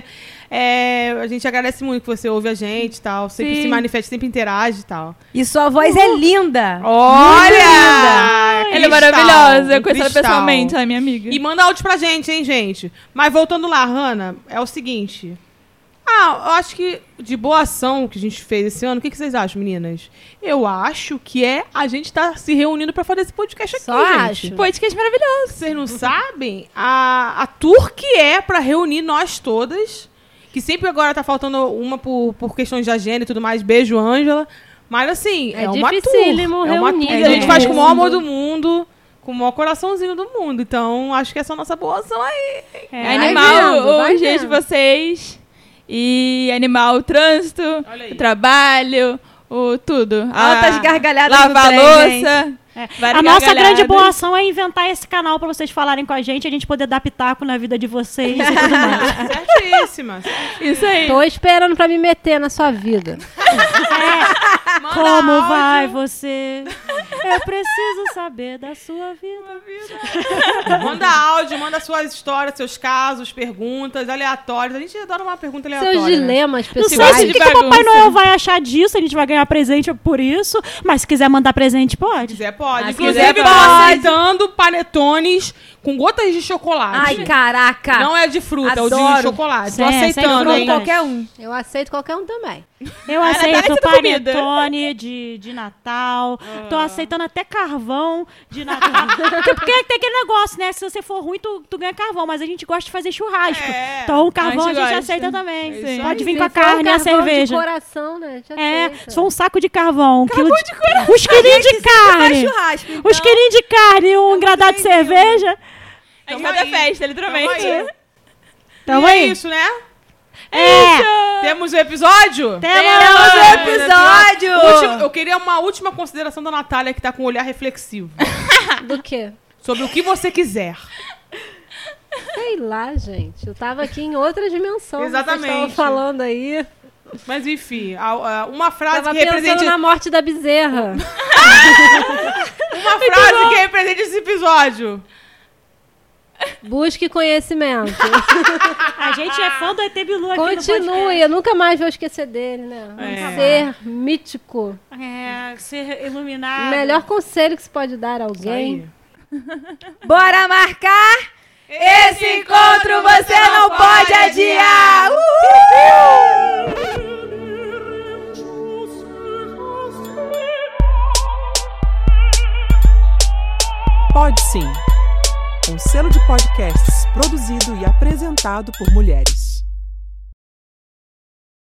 A gente agradece muito que você ouve a gente e tal. Sempre Sim. se manifesta, sempre interage e tal. E sua voz é linda. Olha! Ela é maravilhosa. Eu conheço ela pessoalmente, ela é minha amiga. E manda áudio pra gente, hein, gente? Mas voltando lá, Hannah, é o seguinte. Eu acho que de boa ação que a gente fez esse ano, o que vocês acham, meninas? Eu acho que a gente tá se reunindo pra fazer esse podcast aqui, Só gente. acho. Podcast maravilhoso. Vocês não sabem a tour que é pra reunir nós todas, que sempre agora tá faltando uma por questões de agenda e tudo mais. Beijo, Ângela. Mas assim, é uma dificílimo tour. É uma tour. reunir A gente faz com o maior todo amor do mundo, com o maior coraçãozinho do mundo. Então, acho que essa é a nossa boa ação aí. É animal vendo, vai o dia de vendo. vocês. E animal o trânsito, Olha aí. o trabalho, o tudo. Altas gargalhadas Lavar a no trem, louça. várias A nossa grande gargalhadas. boa ação é inventar esse canal pra vocês falarem com a gente poder dar pitaco na vida de vocês e tudo mais. Certíssima. Isso aí. Tô esperando pra me meter na sua vida. Manda Como áudio. vai você? Eu preciso saber da sua vida. Manda áudio, manda suas histórias, seus casos, perguntas aleatórias. A gente adora uma pergunta aleatória. Seus né? dilemas Não sei pessoais. se o que o Papai Noel vai achar disso, a gente vai ganhar presente por isso, mas se quiser mandar presente, Se pode. quiser, pode. Ah, se Inclusive, quiser, tô pode. aceitando panetones com gotas de chocolate. Ai, caraca. Não é de fruta, é o de Adoro. chocolate. Tô Sem aceitando, fruta. hein? Qualquer um. Eu aceito qualquer um também. Eu Natália aceito aceita comida. panetone de Natal, tô aceitando até carvão de Natal. Porque tem aquele negócio, né? Se você for ruim, tu ganha carvão, mas a gente gosta de fazer churrasco. É. Então o carvão A a gente gente gosta. aceita também. É isso Pode aí. vir Se com a for carne e a carvão cerveja. de coração, né? Já É, aceita. se for um saco de carvão, um quilo de coração. uns quilinhos de Faz carne, churrasco, então. uns quilinhos de carne e um engradado de cerveja. A gente Tamo faz a aí. festa, literalmente. Tamo aí. Tamo E é aí. isso, né? É. Temos o episódio? Temos o episódio! Eu queria uma última consideração da Natália, que tá com um olhar reflexivo. Do quê? Sobre o que você quiser. Sei lá, gente. Eu tava aqui em outra dimensão. Exatamente. Vocês estavam falando aí. Mas enfim, uma frase Tava que pensando represente. na morte da bezerra. Uma frase que represente esse episódio. Busque conhecimento. A gente é fã do ET Bilu aqui no Continue. Eu nunca mais vou esquecer dele, né? Um É. ser mítico. podcast. É, ser iluminado. O melhor conselho que se pode dar a Isso alguém. aí. Bora marcar? Esse encontro você não pode adiar! Pode Sim. Um selo de podcasts produzido e apresentado por mulheres.